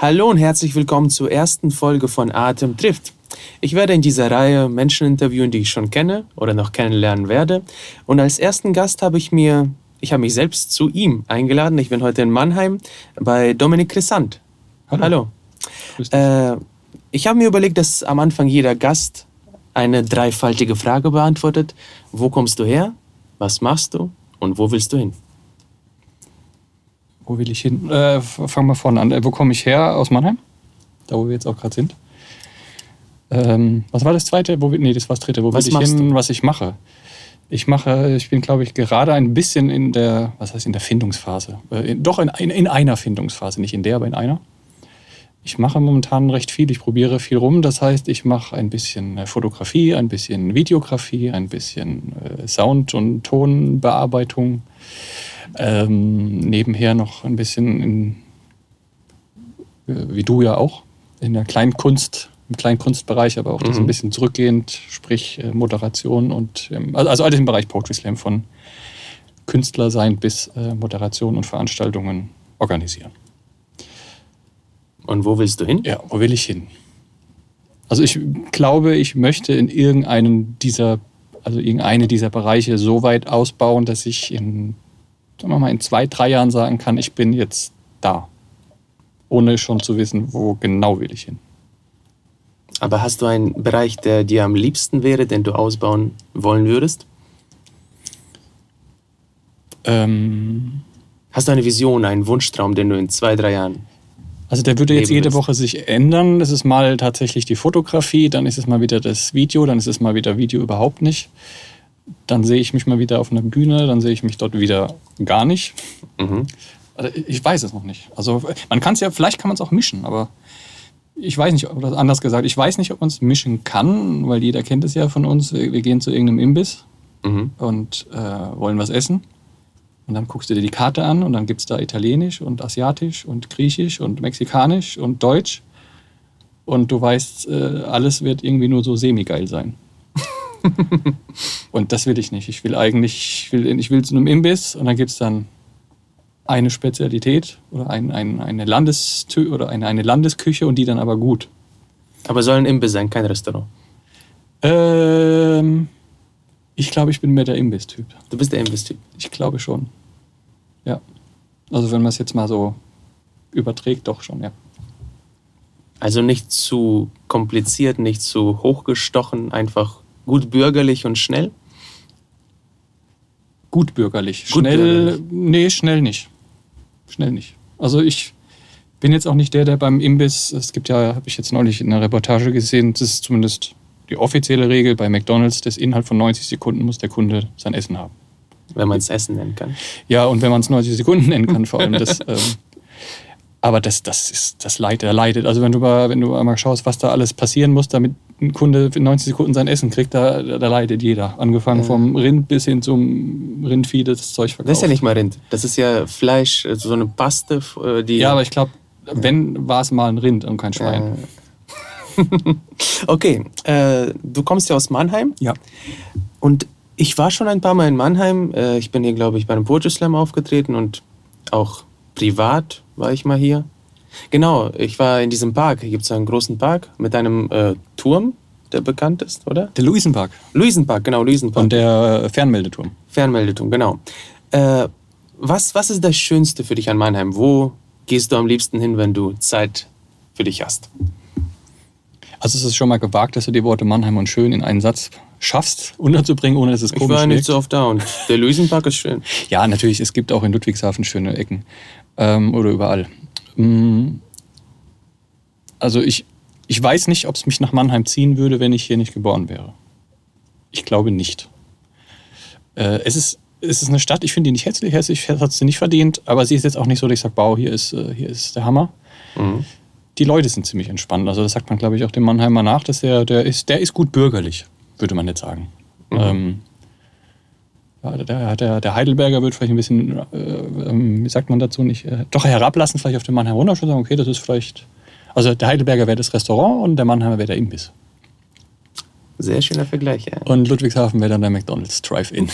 Hallo und herzlich willkommen zur ersten Folge von Atem trifft. Ich werde in dieser Reihe Menschen interviewen, die ich schon kenne oder noch kennenlernen werde. Und als ersten Gast habe ich mich selbst zu ihm eingeladen. Ich bin heute in Mannheim bei Dominik Chrysant. Hallo. Grüß dich. Ich habe mir überlegt, dass am Anfang jeder Gast eine dreifaltige Frage beantwortet. Wo kommst du her? Was machst du? Und wo willst du hin? Wo will ich hin? Fangen wir vorne an. Wo komme ich her? Aus Mannheim? Da, wo wir jetzt auch gerade sind. Was war das zweite? Das war das dritte. Wo will ich hin? Was ich mache? Ich bin, glaube ich, gerade ein bisschen in der Findungsphase. In einer Findungsphase. Nicht in der, aber in einer. Ich mache momentan recht viel. Ich probiere viel rum. Das heißt, ich mache ein bisschen Fotografie, ein bisschen Videografie, ein bisschen Sound- und Tonbearbeitung. Nebenher noch ein bisschen, wie du ja auch, in der Kleinkunst, im Kleinkunstbereich, aber auch das ein bisschen zurückgehend, sprich Moderation und also alles im Bereich Poetry Slam, von Künstler sein bis Moderation und Veranstaltungen organisieren. Und wo willst du hin? Ja, wo will ich hin? Also ich glaube, ich möchte in irgendeine dieser Bereiche so weit ausbauen, dass ich in 2-3 Jahren sagen kann, ich bin jetzt da. Ohne schon zu wissen, wo genau will ich hin. Aber hast du einen Bereich, der dir am liebsten wäre, den du ausbauen wollen würdest? Hast du eine Vision, einen Wunschtraum, den du in 2-3 Jahren... Also der würde jetzt jede Woche sich ändern. Das ist mal tatsächlich die Fotografie, dann ist es mal wieder das Video, dann ist es mal wieder Video überhaupt nicht. Dann sehe ich mich mal wieder auf einer Bühne, dann sehe ich mich dort wieder gar nicht. Also ich weiß es noch nicht. Also vielleicht kann man es auch mischen, aber ich weiß nicht, oder anders gesagt, ich weiß nicht, ob man es mischen kann, weil jeder kennt es ja von uns. Wir gehen zu irgendeinem Imbiss und wollen was essen. Und dann guckst du dir die Karte an und dann gibt es da Italienisch und Asiatisch und Griechisch und Mexikanisch und Deutsch. Und du weißt, alles wird irgendwie nur so semi-geil sein. Und das will ich nicht. Ich will zu einem Imbiss und dann gibt es dann eine Spezialität oder eine Landesküche und die dann aber gut. Aber soll ein Imbiss sein, kein Restaurant? Ich glaube, ich bin mehr der Imbiss-Typ. Du bist der Imbiss-Typ? Ich glaube schon. Ja. Also wenn man es jetzt mal so überträgt, doch schon, ja. Also nicht zu kompliziert, nicht zu hochgestochen, einfach gut bürgerlich und schnell? Gut bürgerlich. Schnell nicht. Schnell nicht. Also ich bin jetzt auch nicht der beim Imbiss, es gibt ja, habe ich jetzt neulich in einer Reportage gesehen, das ist zumindest die offizielle Regel bei McDonald's, dass innerhalb von 90 Sekunden muss der Kunde sein Essen haben. Wenn man es Essen nennen kann. Ja, und wenn man es 90 Sekunden nennen kann vor allem. Aber das leidet. Also wenn du einmal schaust, was da alles passieren muss, damit ein Kunde in 90 Sekunden sein Essen kriegt, da leidet jeder. Angefangen vom Rind bis hin zum Rindvieh, das Zeug verkauft. Das ist ja nicht mal Rind. Das ist ja Fleisch, so eine Paste, die... Ja, aber ich glaube, wenn, war es mal ein Rind und kein Schwein. Okay, du kommst ja aus Mannheim. Ja. Und ich war schon ein paar Mal in Mannheim. Ich bin hier, glaube ich, bei einem Poetry Slam aufgetreten und auch privat war ich mal hier. Genau, ich war in diesem Park. Hier gibt es einen großen Park mit einem Turm, der bekannt ist, oder? Der Luisenpark. Luisenpark. Und der Fernmeldeturm. Fernmeldeturm, genau. Was ist das Schönste für dich an Mannheim? Wo gehst du am liebsten hin, wenn du Zeit für dich hast? Also es ist schon mal gewagt, dass du die Worte Mannheim und schön in einen Satz schaffst, unterzubringen, ohne dass es komisch wirkt. Ich war nicht wirkt. so oft da und der Luisenpark ist schön. Ja, natürlich, es gibt auch in Ludwigshafen schöne Ecken. Oder überall. Also ich weiß nicht, ob es mich nach Mannheim ziehen würde, wenn ich hier nicht geboren wäre. Ich glaube nicht. Es ist eine Stadt, ich finde die nicht hässlich. Hässlich hat sie nicht verdient, aber sie ist jetzt auch nicht so, dass ich sage, wow, hier ist der Hammer. Die Leute sind ziemlich entspannt. Also das sagt man, glaube ich, auch dem Mannheimer nach, dass der ist gut bürgerlich, würde man jetzt sagen. Der Heidelberger wird vielleicht ein bisschen, wie sagt man dazu, nicht, doch herablassen vielleicht auf den Mannheim runter, schon sagen, okay, das ist vielleicht, also der Heidelberger wäre das Restaurant und der Mannheimer wäre der Imbiss. Sehr schöner Vergleich, ja. Und Ludwigshafen wäre dann der McDonald's Drive-In.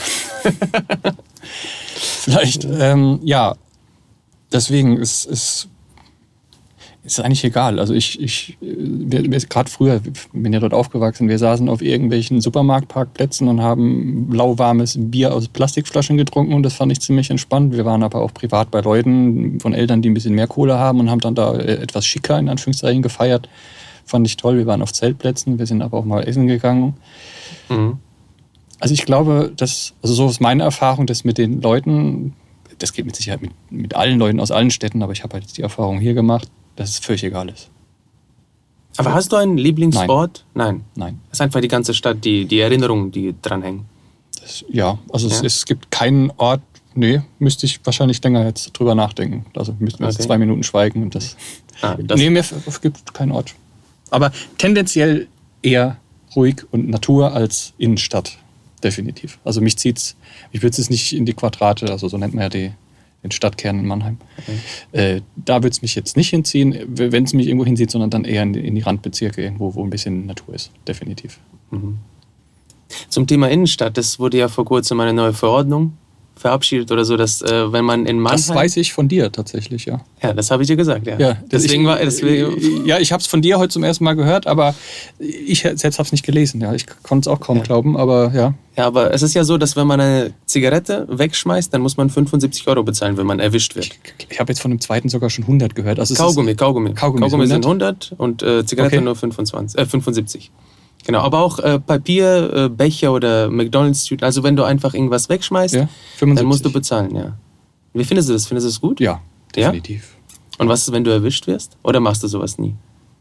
Vielleicht, ja. Deswegen ist Ist eigentlich egal. Also gerade früher, bin ja dort aufgewachsen, wir saßen auf irgendwelchen Supermarktparkplätzen und haben lauwarmes Bier aus Plastikflaschen getrunken und das fand ich ziemlich entspannt. Wir waren aber auch privat bei Leuten von Eltern, die ein bisschen mehr Kohle haben und haben dann da etwas schicker in Anführungszeichen gefeiert. Fand ich toll. Wir waren auf Zeltplätzen, wir sind aber auch mal essen gegangen. Mhm. Also ich glaube, so ist meine Erfahrung, dass mit den Leuten, das geht mit Sicherheit mit allen Leuten aus allen Städten, aber ich habe halt die Erfahrung hier gemacht, dass es völlig egal ist. Aber hast du einen Lieblingsort? Nein. Es ist einfach die ganze Stadt, die Erinnerungen, die dranhängen. Es gibt keinen Ort, müsste ich wahrscheinlich länger jetzt drüber nachdenken. Also müssten wir jetzt 2 Minuten schweigen. Und es gibt keinen Ort. Aber tendenziell eher ruhig und Natur als Innenstadt, definitiv. Also mich zieht's, ich würde es nicht in die Quadrate, also so nennt man ja den Stadtkern in Mannheim. Okay. Da würde es mich jetzt nicht hinziehen, wenn es mich irgendwo hinzieht, sondern dann eher in die Randbezirke, irgendwo, wo ein bisschen Natur ist, definitiv. Mhm. Zum Thema Innenstadt, das wurde ja vor kurzem eine neue Verordnung verabschiedet oder so, dass wenn man in Mannheim... Das weiß ich von dir tatsächlich, ja. Ja, das habe ich dir gesagt, ja. Deswegen ich habe es von dir heute zum ersten Mal gehört, aber ich selbst habe es nicht gelesen. Ja. Ich konnte es auch kaum glauben, aber ja. Ja, aber es ist ja so, dass wenn man eine Zigarette wegschmeißt, dann muss man 75 € bezahlen, wenn man erwischt wird. Ich habe jetzt von dem zweiten sogar schon 100 gehört. Also Kaugummi sind 100 und Zigarette nur 75. Genau, aber auch Papier, Becher oder McDonald's-Tüten. Also wenn du einfach irgendwas wegschmeißt, dann musst du bezahlen, ja. Wie findest du das? Findest du das gut? Ja, definitiv. Ja? Und was ist, wenn du erwischt wirst? Oder machst du sowas nie?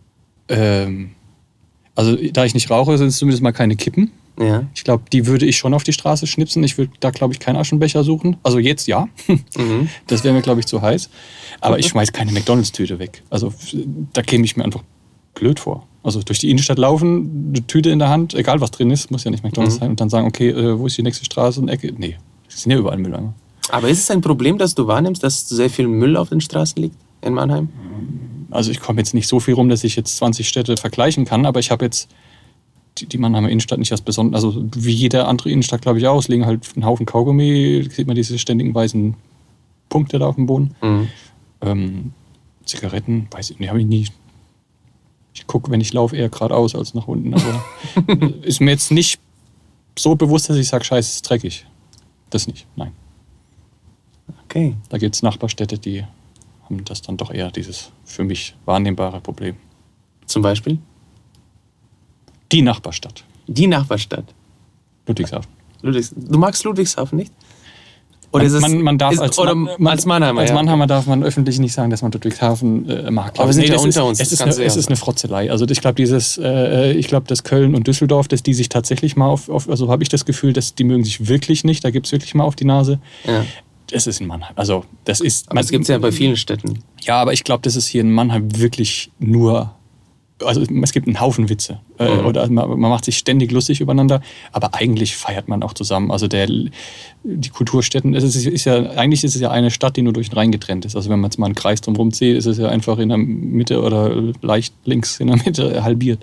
Also da ich nicht rauche, sind es zumindest mal keine Kippen. Ja. Ich glaube, die würde ich schon auf die Straße schnipsen. Ich würde da, glaube ich, keinen Aschenbecher suchen. Also jetzt ja. Mhm. Das wäre mir, glaube ich, zu heiß. Aber ich schmeiß keine McDonald's-Tüte weg. Also da käme ich mir einfach blöd vor. Also durch die Innenstadt laufen, eine Tüte in der Hand, egal was drin ist, muss ja nicht McDonald's sein, und dann sagen, okay, wo ist die nächste Straße und Ecke? Nee, es sind ja überall Mülleimer. Aber ist es ein Problem, dass du wahrnimmst, dass sehr viel Müll auf den Straßen liegt in Mannheim? Also ich komme jetzt nicht so viel rum, dass ich jetzt 20 Städte vergleichen kann, aber ich habe jetzt die Mannheimer Innenstadt nicht als besonders, also wie jede andere Innenstadt, glaube ich auch, es liegen halt einen Haufen Kaugummi, sieht man diese ständigen weißen Punkte da auf dem Boden. Zigaretten, weiß ich nicht, habe ich nie. Ich gucke, wenn ich laufe, eher geradeaus als nach unten. Aber ist mir jetzt nicht so bewusst, dass ich sage, scheiße, es ist dreckig. Das nicht, nein. Okay. Da gibt es Nachbarstädte, die haben das dann doch eher dieses für mich wahrnehmbare Problem. Zum Beispiel? Die Nachbarstadt. Die Nachbarstadt? Ludwigshafen. Du magst Ludwigshafen nicht? Oder als Mannheimer darf man öffentlich nicht sagen, dass man Ludwigshafen mag. Aber wir sind ja unter uns. Es ist eine Frotzelei. Also ich glaube, dass Köln und Düsseldorf, dass die sich tatsächlich mal also habe ich das Gefühl, dass die mögen sich wirklich nicht. Da gibt es wirklich mal auf die Nase. Ja. Es ist in Mannheim. Also das ist. Aber es gibt es ja bei vielen Städten. Ja, aber ich glaube, das ist hier in Mannheim wirklich nur. Also es gibt einen Haufen Witze. Oder man macht sich ständig lustig übereinander, aber eigentlich feiert man auch zusammen. Also die Kulturstätten, eigentlich ist es ja eine Stadt, die nur durch den Rhein getrennt ist. Also wenn man jetzt mal einen Kreis drumherum zieht, ist es ja einfach in der Mitte oder leicht links in der Mitte halbiert.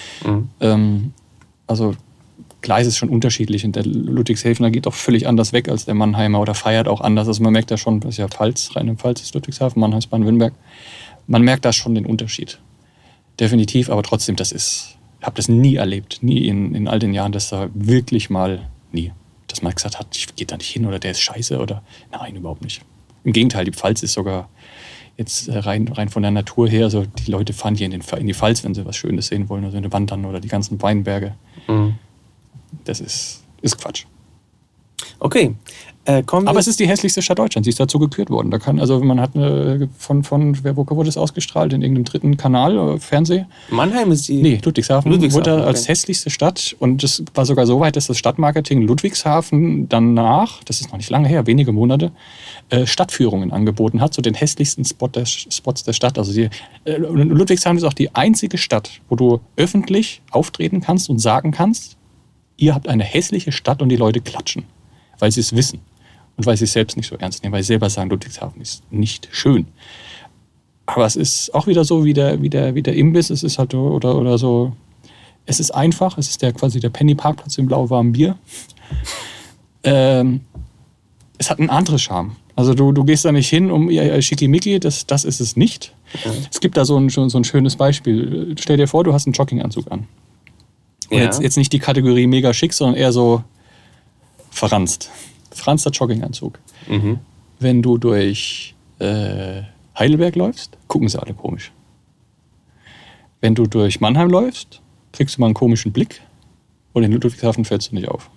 Also klar ist es schon unterschiedlich. Und der Ludwigshafener geht auch völlig anders weg als der Mannheimer oder feiert auch anders. Also man merkt da schon, das ist ja Rheinland-Pfalz ist Ludwigshafen, Mannheim ist Baden-Württemberg. Man merkt da schon den Unterschied. Definitiv, aber trotzdem, ich habe das nie erlebt, nie in all den Jahren, dass da wirklich mal, dass man gesagt hat, ich gehe da nicht hin oder der ist scheiße oder, nein, überhaupt nicht. Im Gegenteil, die Pfalz ist sogar jetzt rein von der Natur her, also die Leute fahren hier in die Pfalz, wenn sie was Schönes sehen wollen, also in die Wandern oder die ganzen Weinberge. Das ist Quatsch. Okay. Aber es ist die hässlichste Stadt Deutschlands. Sie ist dazu gekürt worden. Man hat wo wurde das ausgestrahlt? In irgendeinem dritten Kanal, Fernseh? Mannheim ist die... Nee, Ludwigshafen wurde als hässlichste Stadt. Und das war sogar so weit, dass das Stadtmarketing Ludwigshafen danach, das ist noch nicht lange her, wenige Monate, Stadtführungen angeboten hat, zu den hässlichsten Spots der Stadt. Also Ludwigshafen ist auch die einzige Stadt, wo du öffentlich auftreten kannst und sagen kannst, ihr habt eine hässliche Stadt und die Leute klatschen, weil sie es wissen. Und weil sie es selbst nicht so ernst nehmen, weil sie selber sagen, Ludwigshafen ist nicht schön. Aber es ist auch wieder so wie der Imbiss, es ist halt oder so, es ist einfach, es ist quasi der Penny-Parkplatz im lauwarmen Bier. Es hat einen anderen Charme. Also du gehst da nicht hin, um Schickimicki, das ist es nicht. Ja. Es gibt da so ein schönes Beispiel. Stell dir vor, du hast einen Jogginganzug an. Und jetzt nicht die Kategorie mega schick, sondern eher so verranzt. Verranzter Jogginganzug. Mhm. Wenn du durch Heidelberg läufst, gucken sie alle komisch. Wenn du durch Mannheim läufst, kriegst du mal einen komischen Blick und in Ludwigshafen fällst du nicht auf.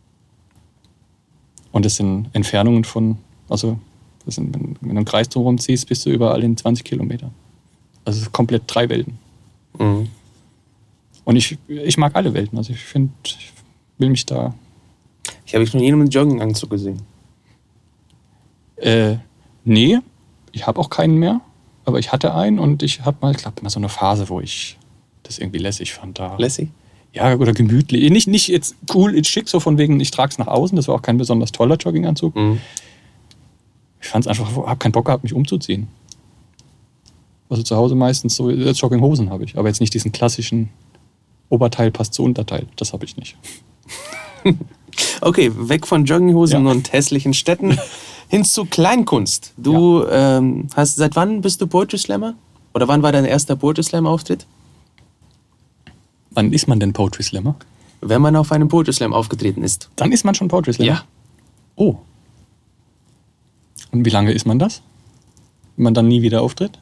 Und das sind Entfernungen von, also wenn du einen Kreis drumherum ziehst, bist du überall in 20 Kilometern. Also es ist komplett 3 Welten. Mhm. Und ich mag alle Welten. Also ich will mich da... Ich habe noch nie einen Jogginganzug gesehen. Nee, ich habe auch keinen mehr. Aber ich hatte einen und ich habe mal so eine Phase, wo ich das irgendwie lässig fand. Lässig? Ja, oder gemütlich. Nicht jetzt cool, schick, so von wegen, ich trage es nach außen. Das war auch kein besonders toller Jogginganzug. Mhm. Ich fand es einfach, habe keinen Bock gehabt, mich umzuziehen. Also zu Hause meistens so Jogginghosen habe ich. Aber jetzt nicht diesen klassischen Oberteil passt zu Unterteil. Das habe ich nicht. Okay, weg von Jogginghosen und hässlichen Städten hin zu Kleinkunst. Du seit wann bist du Poetry Slammer? Oder wann war dein erster Poetry Slam Auftritt? Wann ist man denn Poetry Slammer? Wenn man auf einem Poetry Slam aufgetreten ist. Dann ist man schon Poetry Slammer? Ja. Oh. Und wie lange ist man das? Wenn man dann nie wieder auftritt?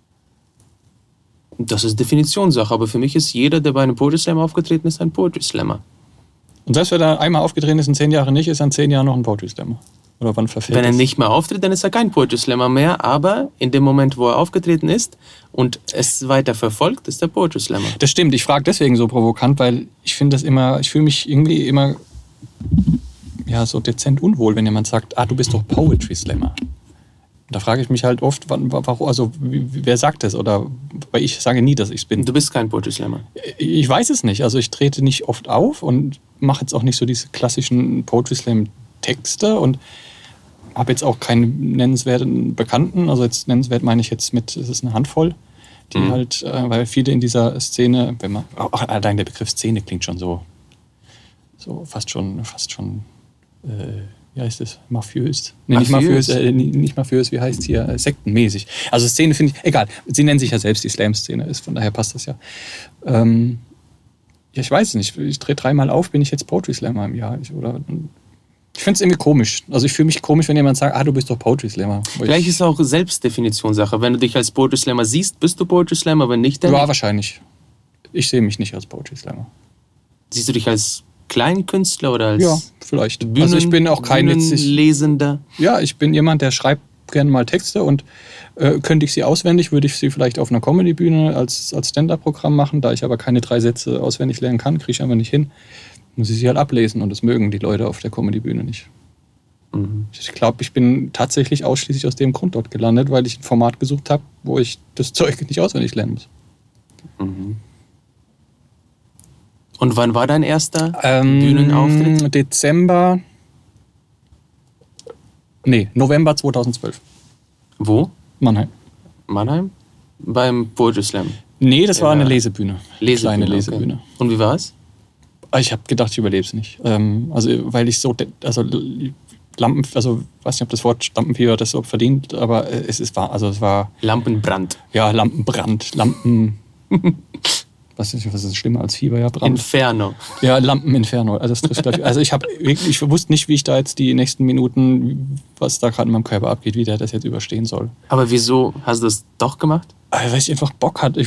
Das ist Definitionssache, aber für mich ist jeder, der bei einem Poetry Slam aufgetreten ist, ein Poetry Slammer. Und selbst wenn er einmal aufgetreten ist und 10 Jahre nicht, ist er in 10 Jahren noch ein Poetry Slammer? Oder wann verfällt Wenn er nicht mehr auftritt, dann ist er kein Poetry Slammer mehr, aber in dem Moment, wo er aufgetreten ist und es weiter verfolgt, ist er Poetry Slammer. Das stimmt, ich frage deswegen so provokant, weil ich fühle mich irgendwie immer so dezent unwohl, wenn jemand sagt, du bist doch Poetry Slammer. Da frage ich mich halt oft, warum, also wer sagt das? Oder weil ich sage nie, dass ich es bin. Du bist kein Poetry Slammer. Ich weiß es nicht. Also ich trete nicht oft auf und mache jetzt auch nicht so diese klassischen Poetry Slam Texte und habe jetzt auch keinen nennenswerten Bekannten. Also jetzt nennenswert meine ich jetzt es ist eine Handvoll, die halt, weil viele in dieser Szene, allein der Begriff Szene klingt schon so fast schon, wie heißt das? Mafiös? Nee, nicht mafiös, wie heißt es hier? Sektenmäßig. Also Szene finde ich, egal, sie nennen sich ja selbst die Slam-Szene, von daher passt das ja. Ich weiß es nicht, ich drehe 3-mal auf, bin ich jetzt Poetry Slammer im Jahr? Ich finde es irgendwie komisch. Also ich fühle mich komisch, wenn jemand sagt, du bist doch Poetry Slammer. Vielleicht ist es auch Selbstdefinitionssache. Wenn du dich als Poetry Slammer siehst, bist du Poetry Slammer, wenn nicht, dann ja, nicht. wahrscheinlich. Ich sehe mich nicht als Poetry Slammer. Siehst du dich als Kleinkünstler oder als ja, vielleicht. Also ich bin auch kein Bühnenlesender? Ja, ich bin jemand, der schreibt gerne mal Texte und könnte ich sie auswendig, würde ich sie vielleicht auf einer Comedy-Bühne als Stand-Up-Programm machen. Da ich aber keine 3 Sätze auswendig lernen kann, kriege ich einfach nicht hin. Muss ich sie halt ablesen und das mögen die Leute auf der Comedy-Bühne nicht. Mhm. Ich glaube, ich bin tatsächlich ausschließlich aus dem Grund dort gelandet, weil ich ein Format gesucht habe, wo ich das Zeug nicht auswendig lernen muss. Mhm. Und wann war dein erster Bühnenauftritt? November 2012. Wo? Mannheim. Mannheim? Beim Poetry Slam? Nee, das war eine Lesebühne. Kleine Lesebühne. Okay. Und wie war es? Ich habe gedacht, ich überlebe es nicht. Weil ich so, weiß nicht, ob das Wort Lampenfieber das so verdient, aber es war Lampenbrand. Ja, Lampenbrand, was ist schlimmer als Fieber? Ja, Brand. Inferno. Ja, Lampeninferno. Also das trifft gleich. Also ich wusste nicht, wie ich da jetzt die nächsten Minuten, was da gerade in meinem Körper abgeht, wie der das jetzt überstehen soll. Aber wieso hast du das doch gemacht? Weil ich einfach Bock hatte. Ich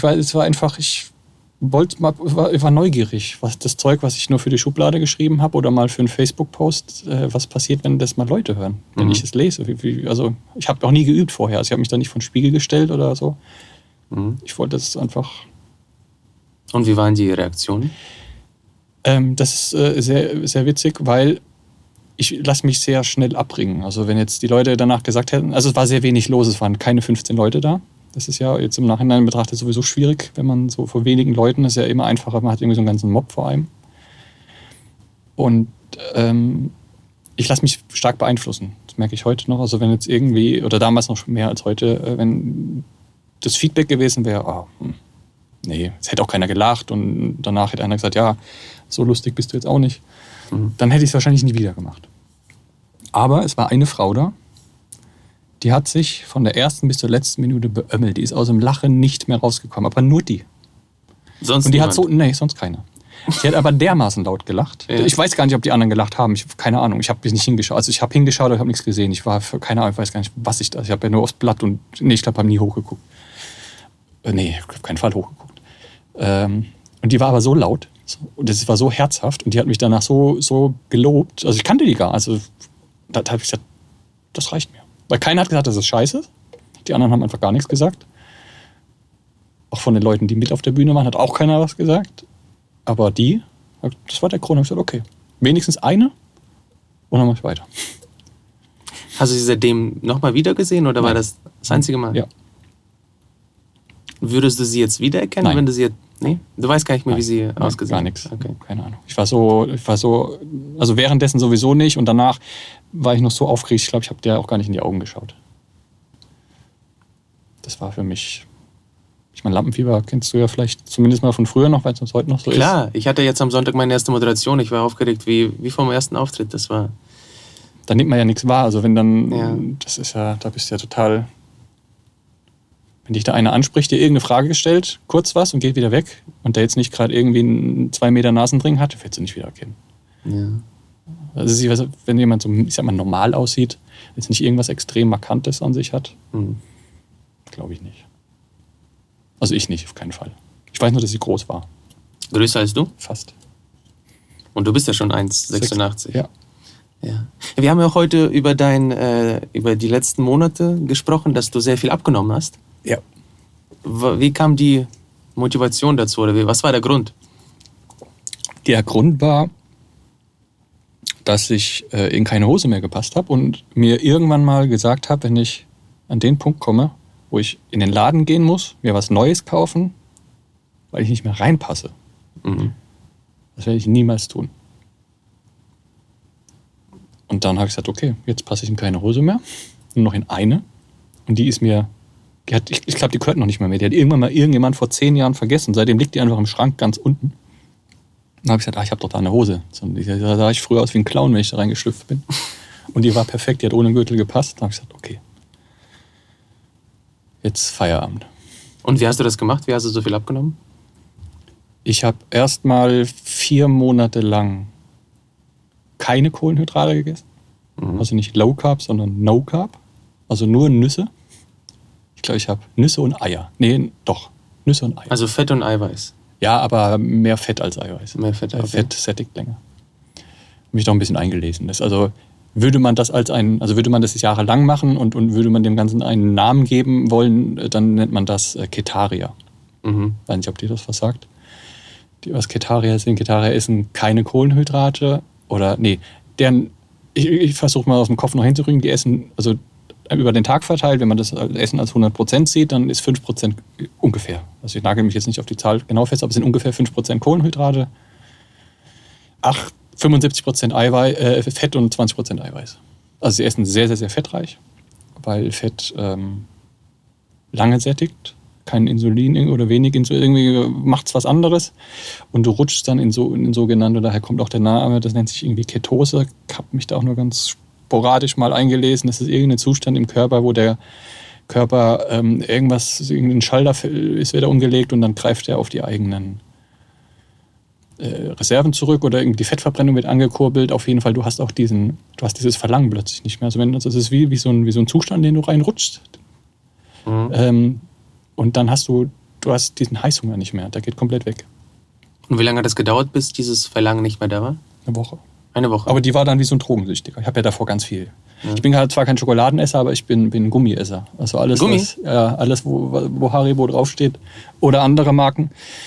war neugierig, was das Zeug, was ich nur für die Schublade geschrieben habe oder mal für einen Facebook-Post, was passiert, wenn das mal Leute hören, wenn ich es lese. Also ich habe auch nie geübt vorher. Also ich habe mich da nicht vor den Spiegel gestellt oder so. Mhm. Ich wollte das einfach. Und wie waren die Reaktionen? Das ist sehr, sehr witzig, weil ich lasse mich sehr schnell abbringen. Also wenn jetzt die Leute danach gesagt hätten, also es war sehr wenig los, es waren keine 15 Leute da. Das ist ja jetzt im Nachhinein betrachtet sowieso schwierig, wenn man so vor wenigen Leuten, das ist ja immer einfacher, man hat irgendwie so einen ganzen Mob vor einem. Und ich lasse mich stark beeinflussen. Das merke ich heute noch. Also wenn jetzt irgendwie, oder damals noch mehr als heute, wenn das Feedback gewesen wäre, nee, es hätte auch keiner gelacht und danach hätte einer gesagt, ja, so lustig bist du jetzt auch nicht. Dann hätte ich es wahrscheinlich nie wieder gemacht. Aber es war eine Frau da, Die hat sich von der ersten bis zur letzten Minute beömmelt. Die ist aus dem Lachen nicht mehr rausgekommen. Aber nur die. Sonst und die niemand? hat so, nee, sonst keiner. Die hat aber dermaßen laut gelacht. Ja. Ich weiß gar nicht, ob die anderen gelacht haben. Ich habe keine Ahnung. Ich habe nicht hingeschaut. Also ich habe hingeschaut, aber ich habe nichts gesehen. Ich war für keine Ahnung, ich weiß gar nicht, was ich da. Ich habe ja nur aufs Blatt und nee, ich glaube, ich habe nie hochgeguckt. Nee, auf keinen Fall hochgeguckt. Und die war aber so laut und das war so herzhaft und die hat mich danach so gelobt. Also ich kannte die gar. Also da habe ich gesagt, das reicht mir. Weil keiner hat gesagt, das ist scheiße. Die anderen haben einfach gar nichts gesagt. Auch von den Leuten, die mit auf der Bühne waren, hat auch keiner was gesagt. Aber das war der Grund. Ich habe gesagt, okay, wenigstens eine und dann mache ich weiter. Hast du sie seitdem nochmal wieder gesehen oder war das einzige Mal? Ja. Würdest du sie jetzt wiedererkennen, Nein. wenn du sie jetzt... Nee? Du weißt gar nicht mehr, wie sie ausgesehen Gar hat? nichts. Okay. Keine Ahnung. Ich war so, also währenddessen sowieso nicht und danach war ich noch so aufgeregt. Ich glaube, ich habe dir auch gar nicht in die Augen geschaut. Das war für mich... Ich meine, Lampenfieber kennst du ja vielleicht zumindest mal von früher noch, weil es uns heute noch so ist. Klar, ich hatte jetzt am Sonntag meine erste Moderation. Ich war aufgeregt wie vom ersten Auftritt. Das war... Da nimmt man ja nichts wahr. Also wenn dann, Ja. das ist ja, da bist du ja total... Wenn dich da einer anspricht, dir irgendeine Frage gestellt, kurz was und geht wieder weg und der jetzt nicht gerade irgendwie einen 2 Meter Nasenring hat, willst du nicht wiedererkennen. Ja. Also wenn jemand so, ich sag mal, normal aussieht, jetzt nicht irgendwas extrem Markantes an sich hat, glaube ich nicht. Also ich nicht, auf keinen Fall. Ich weiß nur, dass sie groß war. Größer als du? Fast. Und du bist ja schon 1,86. Ja. Ja. Wir haben ja auch heute über über die letzten Monate gesprochen, dass du sehr viel abgenommen hast. Ja. Wie kam die Motivation dazu oder was war der Grund? Der Grund war, dass ich in keine Hose mehr gepasst habe und mir irgendwann mal gesagt habe, wenn ich an den Punkt komme, wo ich in den Laden gehen muss, mir was Neues kaufen, weil ich nicht mehr reinpasse. Das werde ich niemals tun. Und dann habe ich gesagt, okay, jetzt passe ich in keine Hose mehr, nur noch in eine. Und die ist mir, ich glaube, die gehört noch nicht mal mehr. Die hat irgendwann mal irgendjemand vor 10 Jahren vergessen. Seitdem liegt die einfach im Schrank ganz unten. Dann habe ich gesagt, ich habe doch da eine Hose. Da sah ich früher aus wie ein Clown, wenn ich da reingeschlüpft bin. Und die war perfekt, die hat ohne Gürtel gepasst. Dann habe ich gesagt, okay, jetzt Feierabend. Und wie hast du das gemacht? Wie hast du so viel abgenommen? Ich habe erst mal 4 Monate lang keine Kohlenhydrate gegessen. Also nicht Low Carb, sondern No Carb. Also nur Nüsse. Ich glaube, ich habe Nüsse und Eier. Nee, doch, Nüsse und Eier. Also Fett und Eiweiß. Ja, aber mehr Fett als Eiweiß. Mehr Fett, okay. Fett sättigt länger. Habe mich doch ein bisschen eingelesen. Würde man das würde man das jahrelang machen und würde man dem Ganzen einen Namen geben wollen, dann nennt man das Ketaria. Weiß nicht, ob dir das was sagt. Was Ketaria sind. Ketaria essen keine Kohlenhydrate oder, nee, ich versuche mal aus dem Kopf noch hinzurücken, die essen, also über den Tag verteilt, wenn man das Essen als 100% sieht, dann ist 5% ungefähr. Also ich nagel mich jetzt nicht auf die Zahl genau fest, aber es sind ungefähr 5% Kohlenhydrate, 75% Fett und 20% Eiweiß. Also sie essen sehr, sehr, sehr fettreich, weil Fett lange sättigt, kein Insulin oder wenig Insulin, irgendwie macht es was anderes und du rutschst dann in sogenannte, daher kommt auch der Name, das nennt sich irgendwie Ketose. Ich habe mich da auch nur ganz sporadisch mal eingelesen. Das ist irgendein Zustand im Körper, wo der Körper irgendein Schalter ist wieder umgelegt und dann greift er auf die eigenen Reserven zurück oder irgendwie die Fettverbrennung wird angekurbelt. Auf jeden Fall, du hast dieses Verlangen plötzlich nicht mehr. Also es ist wie so ein Zustand, in den du reinrutschst. Und dann hast du diesen Heißhunger nicht mehr. Der geht komplett weg. Und wie lange hat das gedauert, bis dieses Verlangen nicht mehr da war? Eine Woche. Eine Woche. Aber die war dann wie so ein Drogensüchtiger. Ich habe ja davor ganz viel. Ich bin halt zwar kein Schokoladenesser, aber ich bin ein Gummiesser. Also alles, alles wo Haribo draufsteht oder andere Marken.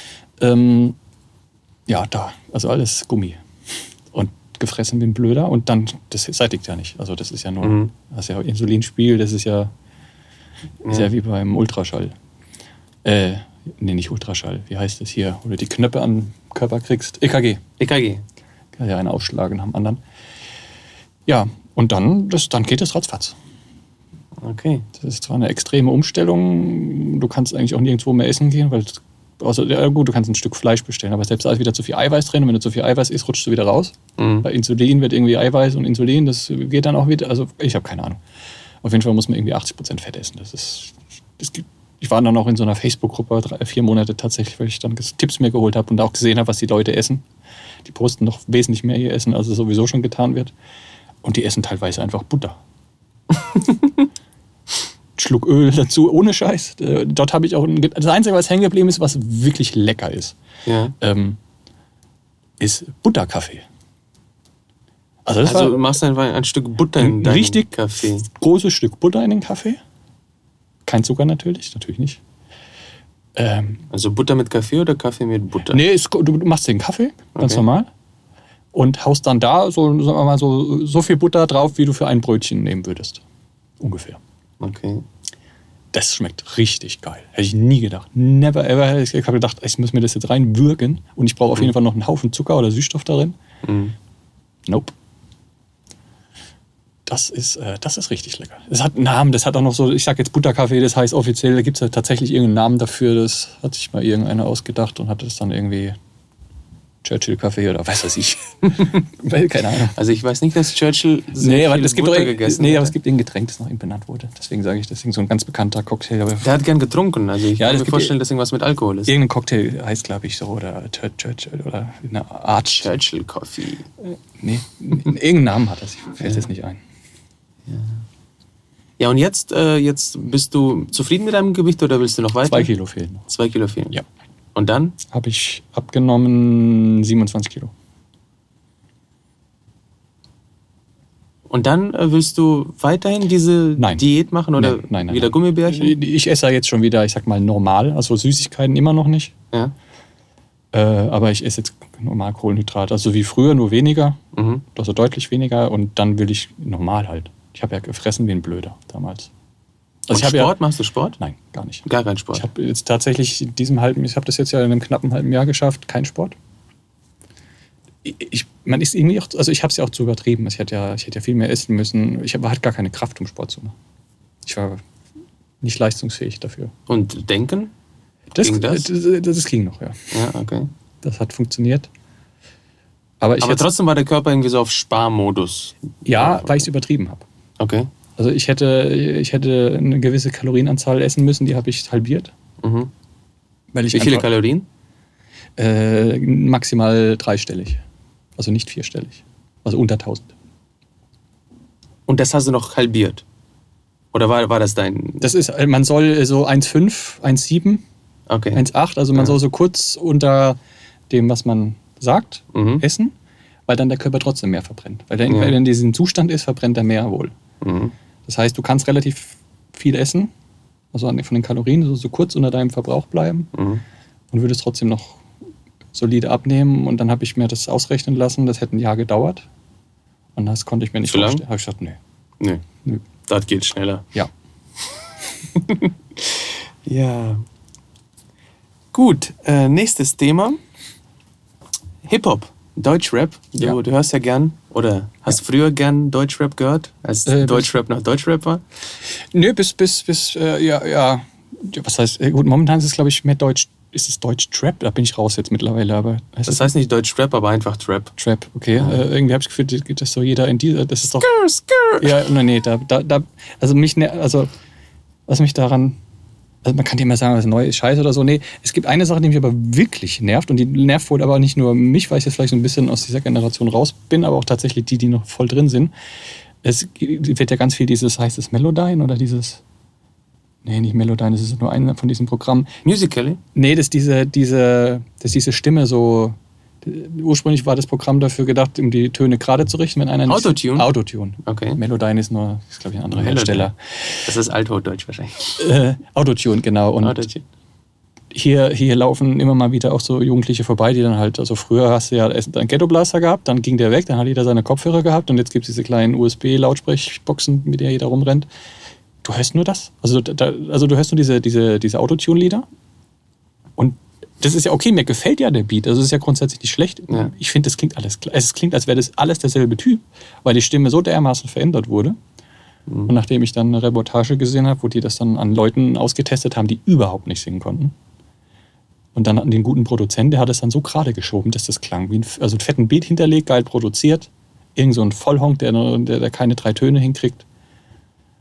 Also alles Gummi. Und gefressen wie ein Blöder. Und dann, das sättigt ja nicht. Also das ist ja nur, das ist ja Insulinspiegel, das ist ja wie beim Ultraschall. Nee, nicht Ultraschall. Wie heißt das hier? Wo du die Knöpfe am Körper kriegst. EKG. EKG. Ja, einen aufschlagen nach dem anderen. Ja, und dann geht es ratzfatz. Okay. Das ist zwar eine extreme Umstellung, du kannst eigentlich auch nirgendwo mehr essen gehen, weil du kannst ein Stück Fleisch bestellen, aber selbst da ist wieder zu viel Eiweiß drin und wenn du zu viel Eiweiß isst, rutschst du wieder raus. Bei Insulin wird irgendwie Eiweiß und Insulin, das geht dann auch wieder, also ich habe keine Ahnung. Auf jeden Fall muss man irgendwie 80% Fett essen. Ich war dann auch in so einer Facebook-Gruppe 4 Monate tatsächlich, weil ich dann Tipps mir geholt habe und auch gesehen habe, was die Leute essen. Die posten noch wesentlich mehr ihr Essen, als es sowieso schon getan wird. Und die essen teilweise einfach Butter. Schluck Öl dazu, ohne Scheiß. Dort habe ich auch, das Einzige, was hängen geblieben ist, was wirklich lecker ist, ist Butterkaffee. Also du machst einfach ein Stück Butter in deinen richtig Kaffee. Großes Stück Butter in den Kaffee. Kein Zucker natürlich nicht. Also Butter mit Kaffee oder Kaffee mit Butter? Nee, du machst den Kaffee, ganz normal. Und haust dann da sagen wir mal so viel Butter drauf, wie du für ein Brötchen nehmen würdest. Ungefähr. Okay. Das schmeckt richtig geil. Hätte ich nie gedacht. Never ever. Ich habe gedacht, ich muss mir das jetzt reinwürgen und ich brauche auf jeden Fall noch einen Haufen Zucker oder Süßstoff darin. Nope. Das ist richtig lecker. Es hat einen Namen, das hat auch noch so, ich sag jetzt Butterkaffee, das heißt offiziell, da gibt es ja tatsächlich irgendeinen Namen dafür, das hat sich mal irgendeiner ausgedacht und hat das dann irgendwie Churchill-Kaffee oder weiß ich. Keine Ahnung. Also ich weiß nicht, dass Churchill Butter gegessen hat. Nee, aber es gibt ein Getränk, das nach ihm benannt wurde. Deswegen sage ich, das ist so ein ganz bekannter Cocktail. Aber der hat gern getrunken, also ich kann mir vorstellen, dass irgendwas mit Alkohol ist. Irgendein Cocktail heißt, glaube ich, so, oder Churchill oder eine Art. Churchill-Coffee. Nee, irgendeinen Namen hat das, ich fällt jetzt nicht ein. Ja, und jetzt bist du zufrieden mit deinem Gewicht oder willst du noch weiter? 2 Kilo fehlen noch. 2 Kilo fehlen? Ja. Und dann? Habe ich abgenommen 27 Kilo. Und dann willst du weiterhin diese Diät machen oder nein, wieder Gummibärchen? Ich esse jetzt schon wieder, ich sag mal, normal. Also Süßigkeiten immer noch nicht. Ja. Aber ich esse jetzt normal Kohlenhydrate. Also wie früher, nur weniger. Also deutlich weniger. Und dann will ich normal halt. Ich habe ja gefressen wie ein Blöder damals. Also machst du Sport? Nein, gar nicht. Gar keinen Sport? Ich habe jetzt tatsächlich ich habe das jetzt ja in einem knappen halben Jahr geschafft, kein Sport. Man ist irgendwie auch, also ich habe es ja auch zu übertrieben. Ich hätte ja viel mehr essen müssen. Ich hatte gar keine Kraft, um Sport zu machen. Ich war nicht leistungsfähig dafür. Und denken? Das ging noch, ja. Ja, okay. Das hat funktioniert. Aber trotzdem war der Körper irgendwie so auf Sparmodus. Ja, weil ich es übertrieben habe. Okay. Also ich hätte eine gewisse Kalorienanzahl essen müssen, die habe ich halbiert. Wie viele Kalorien? Maximal 3-stellig. Also nicht 4-stellig. Also unter 1000. Und das hast du noch halbiert? Oder war das dein... Man soll so 1,5, 1,7, 1,8. Also man soll so kurz unter dem, was man sagt, essen, weil dann der Körper trotzdem mehr verbrennt. Weil wenn er in diesem Zustand ist, verbrennt er mehr wohl. Das heißt, du kannst relativ viel essen, also von den Kalorien, so kurz unter deinem Verbrauch bleiben und würdest trotzdem noch solide abnehmen. Und dann habe ich mir das ausrechnen lassen, das hätte ein Jahr gedauert. Und das konnte ich mir nicht vorstellen. Habe ich gesagt, nee. Das geht schneller. Ja. Ja. Gut, nächstes Thema. Hip-Hop, Deutschrap. Du hörst ja gern oder hast früher gern Deutschrap gehört, als Deutschrap noch Deutschrap war? Nö, bis ja. Was heißt, gut, momentan ist es, glaube ich, mehr Deutsch. Ist es Deutsch-Trap? Da bin ich raus jetzt mittlerweile. Aber das heißt nicht Deutsch-Rap, aber einfach Trap. Trap, okay. Ja. Irgendwie habe ich das Gefühl, geht das so jeder in dieser. Das ist doch. Skr. Ja, nee, was mich daran. Also man kann ja immer sagen, was neu ist, scheiße oder so. Nee, es gibt eine Sache, die mich aber wirklich nervt. Und die nervt wohl aber nicht nur mich, weil ich jetzt vielleicht so ein bisschen aus dieser Generation raus bin, aber auch tatsächlich die noch voll drin sind. Es wird ja ganz viel heißt es Melodyne oder dieses. Nee, nicht Melodyne, das ist nur ein von diesen Programmen. Musical.ly? Nee, das diese Stimme so. Ursprünglich war das Programm dafür gedacht, um die Töne gerade zu richten, wenn einer nicht. Autotune? Autotune. Okay. Melodyne ist glaube ich, ein anderer Hersteller. Das ist Althochdeutsch wahrscheinlich. Autotune, genau. Und Autotune. Hier laufen immer mal wieder auch so Jugendliche vorbei, die dann halt, also früher hast du ja einen Ghetto-Blaster gehabt, dann ging der weg, dann hat jeder seine Kopfhörer gehabt und jetzt gibt es diese kleinen USB-Lautsprechboxen, mit der jeder rumrennt. Du hörst nur das. Also du hörst nur diese Autotune-Lieder. Und das ist ja okay, mir gefällt ja der Beat. Also es ist ja grundsätzlich nicht schlecht. Ja. Ich finde, das klingt alles klar. Es klingt, als wäre das alles derselbe Typ, weil die Stimme so dermaßen verändert wurde. Und nachdem ich dann eine Reportage gesehen habe, wo die das dann an Leuten ausgetestet haben, die überhaupt nicht singen konnten. Und dann an den guten Produzenten, der hat es dann so gerade geschoben, dass das klang wie einen fetten Beat hinterlegt, geil produziert. Irgend so ein Vollhonk, der keine 3 Töne hinkriegt.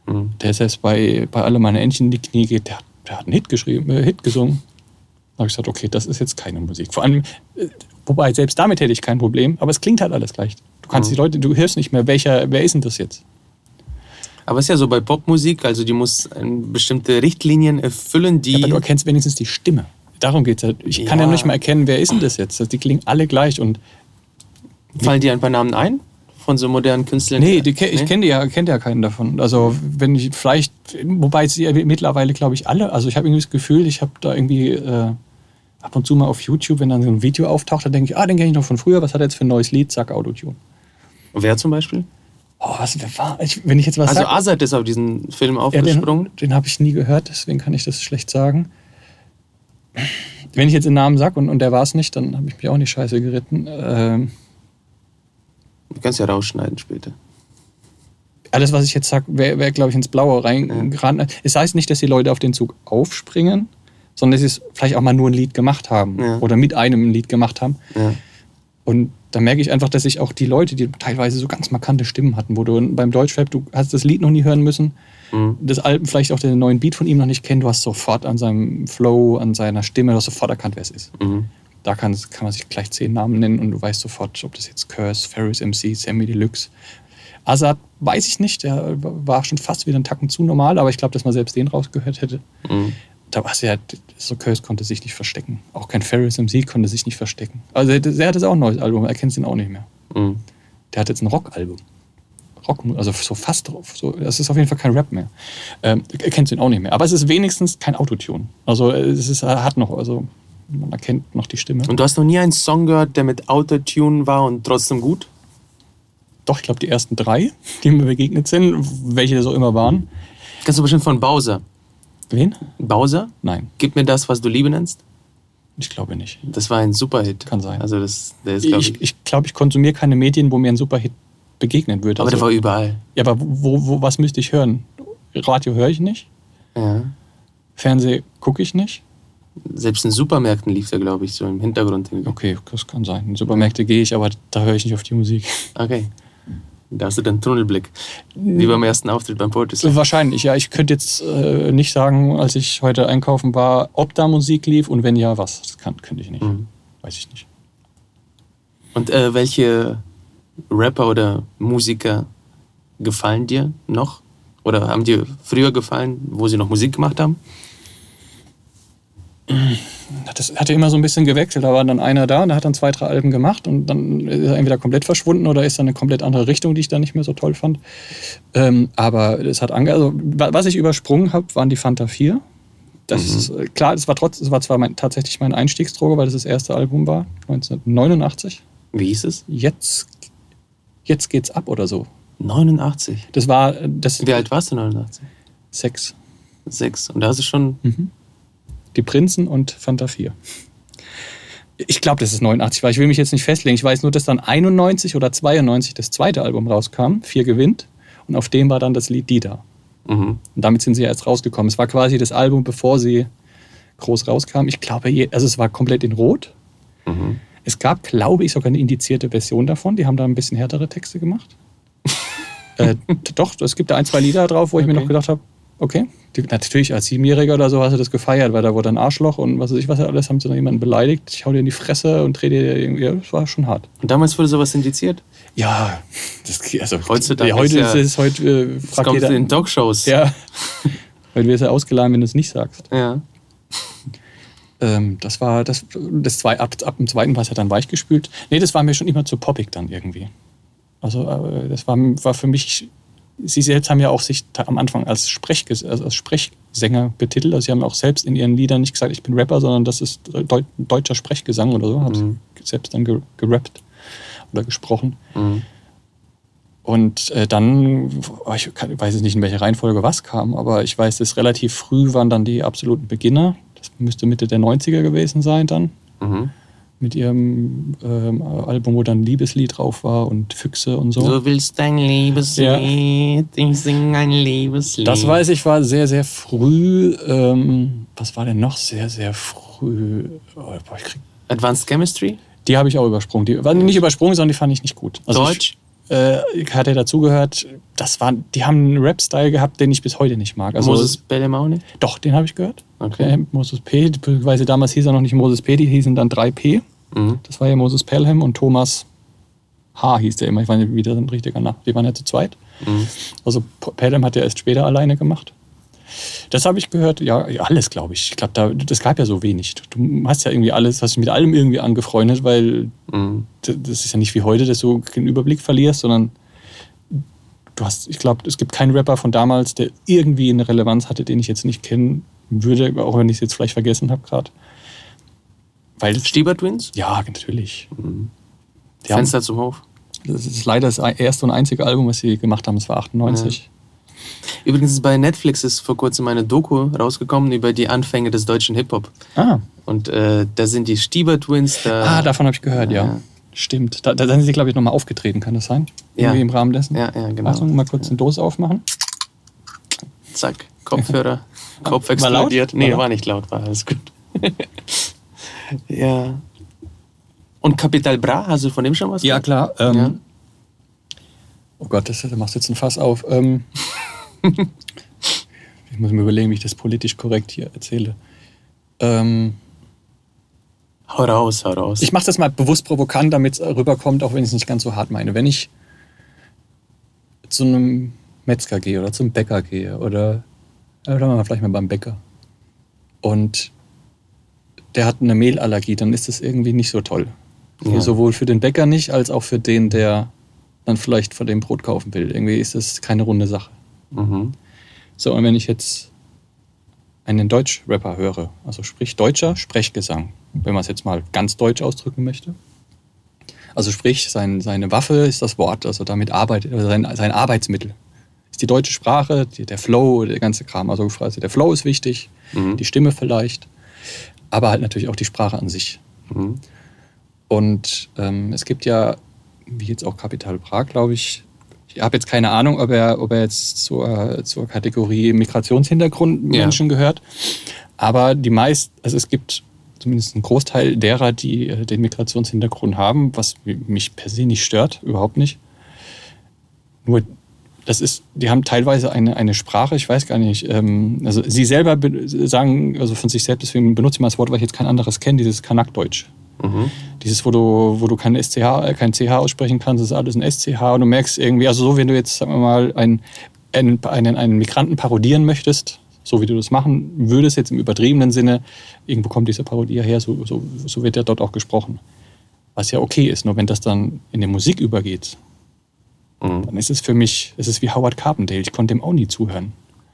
Der ist selbst bei Alle meine Entchen in die Knie geht, der hat einen Hit gesungen. Da habe ich gesagt, okay, das ist jetzt keine Musik. Vor allem, wobei selbst damit hätte ich kein Problem, aber es klingt halt alles gleich. Du kannst die Leute, du hörst nicht mehr, wer ist denn das jetzt? Aber es ist ja so bei Popmusik, also die muss bestimmte Richtlinien erfüllen, die... Aber du erkennst wenigstens die Stimme. Darum geht es halt. Ich kann ja nicht mal erkennen, wer ist denn das jetzt? Die klingen alle gleich. Und fallen dir ein paar Namen ein? Von so modernen Künstlern? Nee, ich kenne ja keinen davon. Also wenn ich vielleicht, wobei sie mittlerweile, glaube ich, alle, also ich habe irgendwie das Gefühl, ich habe da irgendwie ab und zu mal auf YouTube, wenn dann so ein Video auftaucht, dann denke ich, den kenne ich noch von früher, was hat er jetzt für ein neues Lied? Zack, Autotune. Wer zum Beispiel? Wenn ich jetzt was sage... Also Azad ist auf diesen Film aufgesprungen? Den habe ich nie gehört, deswegen kann ich das schlecht sagen. Wenn ich jetzt den Namen sage und der war es nicht, dann habe ich mich auch nicht scheiße geritten. Du kannst ja rausschneiden später. Alles, was ich jetzt sage, wäre, glaube ich, ins Blaue reingeraten. Ja. Es heißt nicht, dass die Leute auf den Zug aufspringen, sondern dass sie vielleicht auch mal nur ein Lied gemacht haben. Ja. Oder mit einem ein Lied gemacht haben. Ja. Und da merke ich einfach, dass ich auch die Leute, die teilweise so ganz markante Stimmen hatten, wo du beim Deutschrap, du hast das Lied noch nie hören müssen, das Album, vielleicht auch den neuen Beat von ihm noch nicht kennen, du hast sofort an seinem Flow, an seiner Stimme, du hast sofort erkannt, wer es ist. Da kann man sich gleich 10 Namen nennen und du weißt sofort, ob das jetzt Curse, Ferris MC, Sammy Deluxe. Azad weiß ich nicht, der war schon fast wieder einen Tacken zu normal, aber ich glaube, dass man selbst den rausgehört hätte. Da war es ja, so Curse konnte sich nicht verstecken. Auch kein Ferris MC konnte sich nicht verstecken. Also er hat jetzt auch ein neues Album, er kennt ihn auch nicht mehr. Der hat jetzt ein Rockalbum. Also so fast drauf. So, das ist auf jeden Fall kein Rap mehr. Er kennt ihn auch nicht mehr. Aber es ist wenigstens kein Autotune. Also hat noch, also man erkennt noch die Stimme. Und du hast noch nie einen Song gehört, der mit Autotune war und trotzdem gut? Doch, ich glaube die ersten 3, die mir begegnet sind, welche das auch immer waren. Kannst du bestimmt von Bowser. Wen? Bowser? Nein. Gib mir das, was du Liebe nennst? Ich glaube nicht. Das war ein Superhit. Kann sein. Also der ist, ich glaube, ich konsumiere keine Medien, wo mir ein Superhit begegnen würde. Aber der war überall. Ja, aber was müsste ich hören? Radio höre ich nicht. Ja. Fernsehen gucke ich nicht. Selbst in Supermärkten lief der, glaube ich, so im Hintergrund. Okay, das kann sein. In Supermärkte gehe ich, aber da höre ich nicht auf die Musik. Okay. Da hast du dann Tunnelblick. Wie beim ersten Auftritt beim Poetry Slam. Wahrscheinlich, ja. Ich könnte jetzt nicht sagen, als ich heute einkaufen war, ob da Musik lief und wenn ja, was. Das könnte ich nicht. Weiß ich nicht. Und welche Rapper oder Musiker gefallen dir noch? Oder haben dir früher gefallen, wo sie noch Musik gemacht haben? Das hat ja immer so ein bisschen gewechselt. Da war dann einer da und der hat dann 2, 3 Alben gemacht und dann ist er entweder komplett verschwunden oder ist dann eine komplett andere Richtung, die ich dann nicht mehr so toll fand. Aber es hat was ich übersprungen habe, waren die Fanta 4. Das ist klar, es war zwar tatsächlich meine Einstiegsdroge, weil das erste Album war, 1989. Wie hieß es? Jetzt geht's ab oder so. 89? Wie alt warst du 89? 6. 6. Und da hast du schon... Die Prinzen und Fanta 4. Ich glaube, das ist 89, weil ich will mich jetzt nicht festlegen. Ich weiß nur, dass dann 91 oder 92 das zweite Album rauskam, 4 gewinnt. Und auf dem war dann das Lied Die da. Und damit sind sie ja erst rausgekommen. Es war quasi das Album, bevor sie groß rauskam. Ich glaube, es war komplett in Rot. Es gab, glaube ich, sogar eine indizierte Version davon. Die haben da ein bisschen härtere Texte gemacht. Doch, es gibt da 1, 2 Lieder drauf, wo ich mir noch gedacht habe, okay, natürlich als 7-Jähriger oder so hast du das gefeiert, weil da wurde ein Arschloch und was weiß ich was alles, haben sie dann jemanden beleidigt. Ich hau dir in die Fresse und dreh dir irgendwie, das war schon hart. Und damals wurde sowas indiziert? Ja, heutzutage heute fragt jeder in Talkshows. Ja, weil wir es ja ausgeladen, wenn du es nicht sagst. Ja. Das war ab dem zweiten war es ja dann weichgespült. Nee, das war mir schon immer zu poppig dann irgendwie. Also das war für mich. Sie selbst haben ja auch sich am Anfang als Sprechsänger betitelt. Also sie haben auch selbst in ihren Liedern nicht gesagt, ich bin Rapper, sondern das ist deutscher Sprechgesang oder so. Haben sie selbst dann gerappt oder gesprochen. Und dann, ich weiß jetzt nicht, in welcher Reihenfolge was kam, aber ich weiß, dass relativ früh waren dann die absoluten Beginner. Das müsste Mitte der 90er gewesen sein dann. Mit ihrem Album, wo dann Liebeslied drauf war und Füchse und so. Du willst ein Liebeslied, ich sing ein Liebeslied. Das weiß ich, war sehr, sehr früh. Was war denn noch sehr, sehr früh? Advanced Chemistry? Die habe ich auch übersprungen. Die waren nicht übersprungen, sondern die fand ich nicht gut. Also Deutsch? hat er dazugehört. Die haben einen Rap-Style gehabt, den ich bis heute nicht mag. Also, Moses Pelham auch nicht? Doch, den habe ich gehört. Okay. Moses P., beziehungsweise damals hieß er noch nicht Moses P., die hießen dann 3P. Mhm. Das war ja Moses Pelham und Thomas H. hieß der immer. Ich weiß nicht, wie der ein richtiger Name. Die waren ja zu zweit. Mhm. Also Pelham hat er erst später alleine gemacht. Das habe ich gehört, ja, alles, glaube ich. Ich glaube, das gab ja so wenig. Du hast ja irgendwie alles, hast dich mit allem irgendwie angefreundet, weil das ist ja nicht wie heute, dass du den Überblick verlierst, sondern ich glaube, es gibt keinen Rapper von damals, der irgendwie eine Relevanz hatte, den ich jetzt nicht kennen würde, auch wenn ich es jetzt vielleicht vergessen habe gerade. Stieber Twins? Ja, natürlich. Fenster zum Hof? Das ist leider das erste und einzige Album, was sie gemacht haben, das war 98. Ja. Übrigens bei Netflix ist vor kurzem eine Doku rausgekommen über die Anfänge des deutschen Hip-Hop. Und da sind die Stieber Twins. Davon habe ich gehört, ja. Stimmt. Da sind sie, glaube ich, nochmal aufgetreten, kann das sein? Irgendwie im Rahmen dessen? Ja, genau. Achtung, mal kurz eine Dose aufmachen. Zack, Kopfhörer, Kopf explodiert. War laut? War nicht laut, war alles gut. Ja. Und Capital Bra, hast du von dem schon was gehört? Ja, klar. Oh Gott, da machst du jetzt ein Fass auf. Ich muss mir überlegen, wie ich das politisch korrekt hier erzähle. Hau raus. Ich mache das mal bewusst provokant, damit es rüberkommt, auch wenn ich es nicht ganz so hart meine. Wenn ich zu einem Metzger gehe oder zum Bäcker gehe oder vielleicht mal beim Bäcker und der hat eine Mehlallergie, dann ist das irgendwie nicht so toll. Ja. Sowohl für den Bäcker nicht, als auch für den, der dann vielleicht von dem Brot kaufen will. Irgendwie ist das keine runde Sache. Mhm. So, und wenn ich jetzt einen Deutsch-Rapper höre, also sprich deutscher Sprechgesang, wenn man es jetzt mal ganz deutsch ausdrücken möchte, also sprich, seine Waffe ist das Wort, also damit arbeitet, also sein Arbeitsmittel ist die deutsche Sprache, der Flow, der ganze Kram. Also der Flow ist wichtig, die Stimme vielleicht, aber halt natürlich auch die Sprache an sich. Mhm. Und es gibt ja, wie jetzt auch Capital Bra, glaube ich habe jetzt keine Ahnung, ob er jetzt zur Kategorie Migrationshintergrund Menschen gehört, aber es gibt zumindest einen Großteil derer, die den Migrationshintergrund haben, was mich per se nicht stört, überhaupt nicht. Nur die haben teilweise eine Sprache, ich weiß gar nicht, also sie selber sagen, also von sich selbst, deswegen benutze ich mal das Wort, weil ich jetzt kein anderes kenne, dieses Kanakdeutsch. Mhm. Dieses, wo du kein CH aussprechen kannst, das ist alles ein SCH und du merkst irgendwie, also so, wenn du jetzt, sagen wir mal, einen Migranten parodieren möchtest, so wie du das machen würdest, jetzt im übertriebenen Sinne, irgendwo kommt diese Parodie her, so wird ja dort auch gesprochen. Was ja okay ist, nur wenn das dann in die Musik übergeht, dann ist es für mich, es ist wie Howard Carpendale, ich konnte dem auch nie zuhören.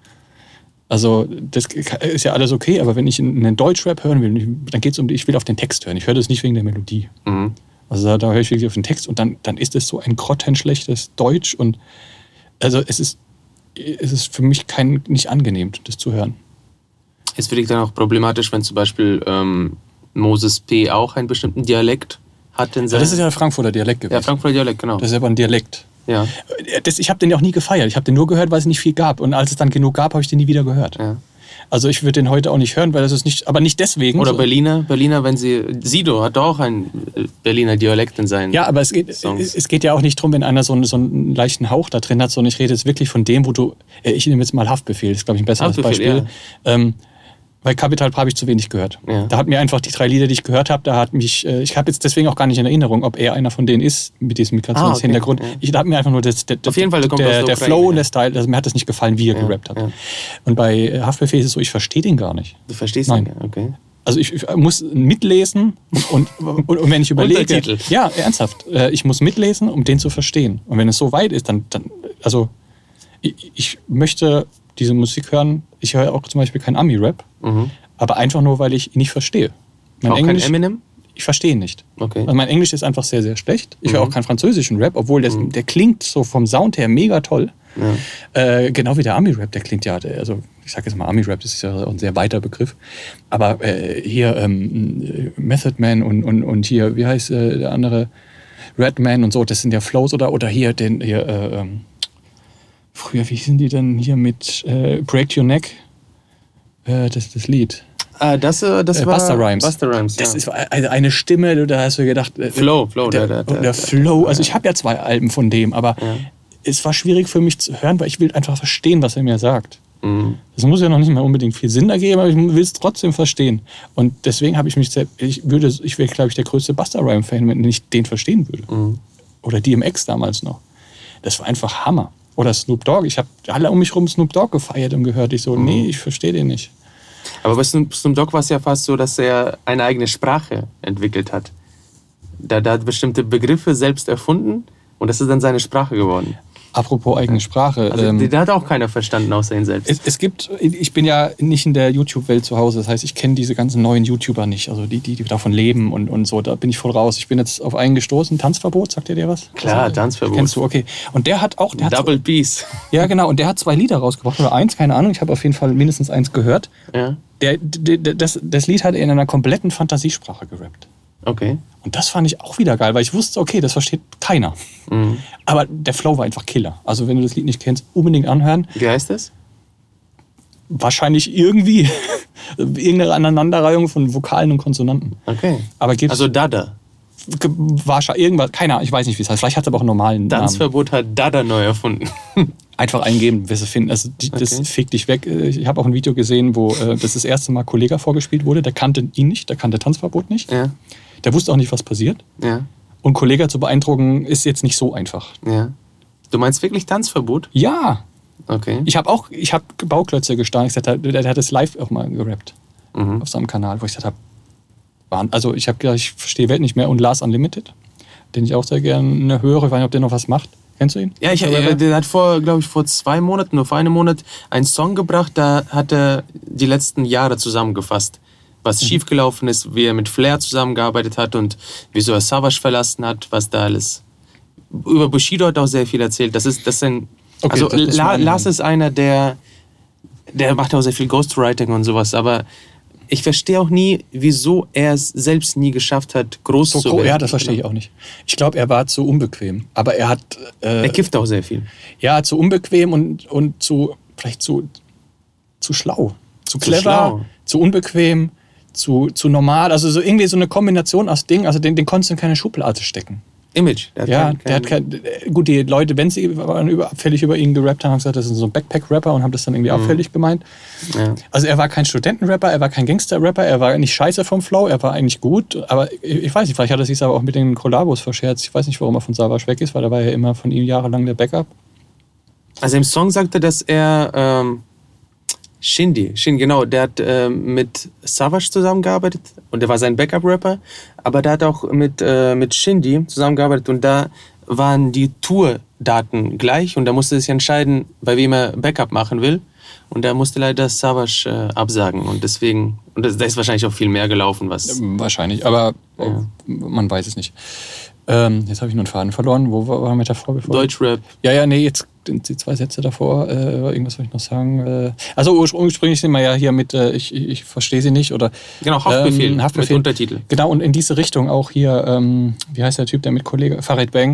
Also das ist ja alles okay, aber wenn ich einen Deutschrap hören will, dann geht es ich will auf den Text hören. Ich höre das nicht wegen der Melodie. Mhm. Also da höre ich wirklich auf den Text und dann ist es so ein grottenschlechtes Deutsch und also es ist für mich nicht angenehm, das zu hören. Ist für dich dann auch problematisch, wenn zum Beispiel Moses P. auch einen bestimmten Dialekt hat in seinem... Das ist ja der Frankfurter Dialekt gewesen. Ja, Frankfurter Dialekt, genau. Das ist aber ein Dialekt. Ja. Ich habe den ja auch nie gefeiert. Ich habe den nur gehört, weil es nicht viel gab. Und als es dann genug gab, habe ich den nie wieder gehört. Ja. Also ich würde den heute auch nicht hören, weil das ist nicht, aber nicht deswegen. Oder Berliner, wenn Sido hat auch einen Berliner Dialekt in seinen Ja, aber es geht ja auch nicht darum, wenn einer so einen leichten Hauch da drin hat, sondern ich rede jetzt wirklich von dem, wo ich nehme jetzt mal Haftbefehl, das ist glaube ich ein besseres Beispiel. Ja. Weil Capital Bra habe ich zu wenig gehört. Ja. Da hat mir einfach die 3 Lieder, die ich gehört habe, ich habe jetzt deswegen auch gar nicht in Erinnerung, ob er einer von denen ist, mit diesem Migrationshintergrund. Okay. Ja. Da hat mir einfach nur der Flow und der Style, also mir hat das nicht gefallen, wie er gerappt hat. Ja. Und bei Haftbefehl ist es so, ich verstehe den gar nicht. Du verstehst ihn? Okay. Also ich muss mitlesen und wenn ich überlege... Untertitel. Ja, ernsthaft. Ich muss mitlesen, um den zu verstehen. Und wenn es so weit ist, dann also ich möchte diese Musik hören. Ich höre auch zum Beispiel kein Ami-Rap, aber einfach nur, weil ich ihn nicht verstehe. Auch Englisch, kein Eminem? Ich verstehe ihn nicht. Okay. Also mein Englisch ist einfach sehr, sehr schlecht. Ich höre auch keinen französischen Rap, obwohl der klingt so vom Sound her mega toll. Ja. Genau wie der Ami-Rap, der klingt ja, also ich sage jetzt mal Ami-Rap, das ist ja ein sehr weiter Begriff. Aber hier Method Man und hier, wie heißt der andere, Redman und so, das sind ja Flows oder hier früher, wie hießen die denn hier mit Break Your Neck? Das Lied. Das war Busta Rhymes. Busta Rhymes, ja. Das ist eine Stimme, da hast du gedacht... Flow. Der Flow. Also ich habe ja 2 Alben von dem, aber es war schwierig für mich zu hören, weil ich will einfach verstehen, was er mir sagt. Das muss ja noch nicht mal unbedingt viel Sinn ergeben, aber ich will es trotzdem verstehen. Und deswegen habe ich mich ich wäre, glaube ich, der größte Busta Rhymes-Fan, wenn ich den verstehen würde. Oder DMX damals noch. Das war einfach Hammer. Oder Snoop Dogg. Ich habe alle um mich rum Snoop Dogg gefeiert und gehört. Ich so, nee, ich verstehe den nicht. Aber bei Snoop Dogg war es ja fast so, dass er eine eigene Sprache entwickelt hat. Da hat bestimmte Begriffe selbst erfunden und das ist dann seine Sprache geworden. Apropos eigene Sprache. Also, die hat auch keiner verstanden, außer ihn selbst. Ich bin ja nicht in der YouTube-Welt zu Hause. Das heißt, ich kenne diese ganzen neuen YouTuber nicht. Also die davon leben und so. Da bin ich voll raus. Ich bin jetzt auf einen gestoßen. Tanzverbot, sagt ihr dir was? Klar, Tanzverbot. Kennst du, okay. Und der hat auch... Double Peace. Ja, genau. Und der hat 2 Lieder rausgebracht. Oder 1, keine Ahnung. Ich habe auf jeden Fall mindestens 1 gehört. Ja. Das Lied hat er in einer kompletten Fantasiesprache gerappt. Okay. Und das fand ich auch wieder geil, weil ich wusste, okay, das versteht keiner. Aber der Flow war einfach Killer. Also wenn du das Lied nicht kennst, unbedingt anhören. Wie heißt es? Wahrscheinlich irgendwie irgendeine Aneinanderreihung von Vokalen und Konsonanten. Okay. Aber gibt's also Dada. Wahrscheinlich irgendwas, keine Ahnung, ich weiß nicht, wie es heißt. Vielleicht hat es aber auch einen normalen Namen. Tanzverbot hat Dada neu erfunden. Einfach eingeben, wirst du finden. Also das fegt dich weg. Ich habe auch ein Video gesehen, wo das erste Mal Kollega vorgespielt wurde. Der kannte ihn nicht, der kannte Tanzverbot nicht. Ja. Der wusste auch nicht, was passiert. Ja. Und Kollega zu beeindrucken, ist jetzt nicht so einfach. Ja. Du meinst wirklich Tanzverbot? Ja. Okay. Ich habe Bauklötze gestanden. Der hat es live auch mal gerappt. Auf seinem Kanal, wo ich gesagt habe, also ich verstehe Welt nicht mehr. Und Lars Unlimited, den ich auch sehr gerne höre. Ich weiß nicht, ob der noch was macht. Kennst du ihn? Ja, der hat vor 2 Monaten oder vor einem Monat einen Song gebracht, da hat er die letzten Jahre zusammengefasst. Was schiefgelaufen ist, wie er mit Flair zusammengearbeitet hat und wieso er Savage verlassen hat, was da alles. Über Bushido hat er auch sehr viel erzählt. Das ist ein. Okay, also Lars ist einer, der macht auch sehr viel Ghostwriting und sowas, aber ich verstehe auch nie, wieso er es selbst nie geschafft hat, groß zu werden. Ja, das verstehe ich auch nicht. Ich glaube, er war zu unbequem. Aber er hat... er kifft auch sehr viel. Ja, zu unbequem und vielleicht zu schlau. Zu clever, zu unbequem, zu normal. Also irgendwie so eine Kombination aus Dingen. Also den konntest du in keine Schublade stecken. Image. Gut, die Leute, wenn sie abfällig über ihn gerappt haben gesagt, das ist so ein Backpack-Rapper und haben das dann irgendwie abfällig gemeint. Ja. Also er war kein Studentenrapper, er war kein Gangster-Rapper, er war nicht scheiße vom Flow, er war eigentlich gut, aber ich weiß nicht, vielleicht hat er sich aber auch mit den Kollabos verscherzt. Ich weiß nicht, warum er von Savage weg ist, weil er war ja immer von ihm jahrelang der Backup. Also im Song sagte er, dass er Shindy, genau, der hat mit Savage zusammengearbeitet und der war sein Backup-Rapper, aber der hat auch mit Shindy zusammengearbeitet und da waren die Tour-Daten gleich und da musste er sich entscheiden, bei wem er Backup machen will und da musste leider Savage absagen und deswegen, und da ist wahrscheinlich auch viel mehr gelaufen, was... Wahrscheinlich, aber man weiß es nicht. Jetzt habe ich nur einen Faden verloren. Wo war mit davor? Deutschrap. Ja, nee, jetzt die 2 Sätze davor. Irgendwas wollte ich noch sagen. Also ursprünglich sind wir ja hier mit ich verstehe sie nicht. Oder, genau, Haftbefehl mit Untertitel. Genau, und in diese Richtung auch hier, wie heißt der Typ, der mit Kollege, Farid Bang.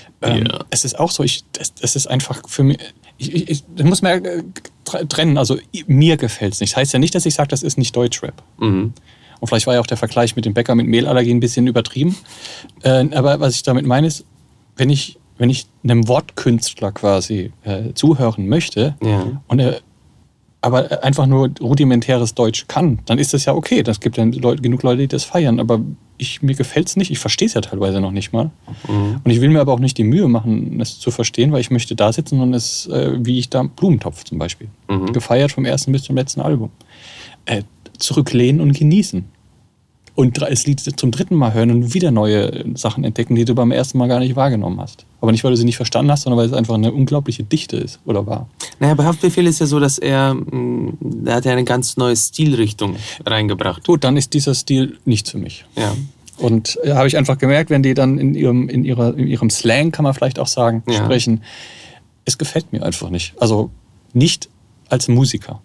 Es ist auch so, es ist einfach für mich, ich muss mir trennen, also mir gefällt es nicht. Das heißt ja nicht, dass ich sage, das ist nicht Deutschrap. Und vielleicht war ja auch der Vergleich mit dem Bäcker mit Mehlallergie ein bisschen übertrieben. Aber was ich damit meine ist, wenn ich einem Wortkünstler quasi zuhören möchte und er aber einfach nur rudimentäres Deutsch kann, dann ist das ja okay. Das gibt ja genug Leute, die das feiern. Aber mir gefällt es nicht. Ich verstehe es ja teilweise noch nicht mal. Und ich will mir aber auch nicht die Mühe machen, es zu verstehen, weil ich möchte da sitzen und es, wie ich da Blumentopf zum Beispiel, gefeiert vom ersten bis zum letzten Album. Zurücklehnen und genießen. Und das Lied zum 3. Mal hören und wieder neue Sachen entdecken, die du beim ersten Mal gar nicht wahrgenommen hast. Aber nicht, weil du sie nicht verstanden hast, sondern weil es einfach eine unglaubliche Dichte ist oder war. Naja, bei Haftbefehl ist ja so, dass er hat ja eine ganz neue Stilrichtung reingebracht. Gut, dann ist dieser Stil nicht für mich. Ja. Und habe ich einfach gemerkt, wenn die dann in ihrem Slang, kann man vielleicht auch sagen, sprechen, es gefällt mir einfach nicht. Also nicht als Musiker.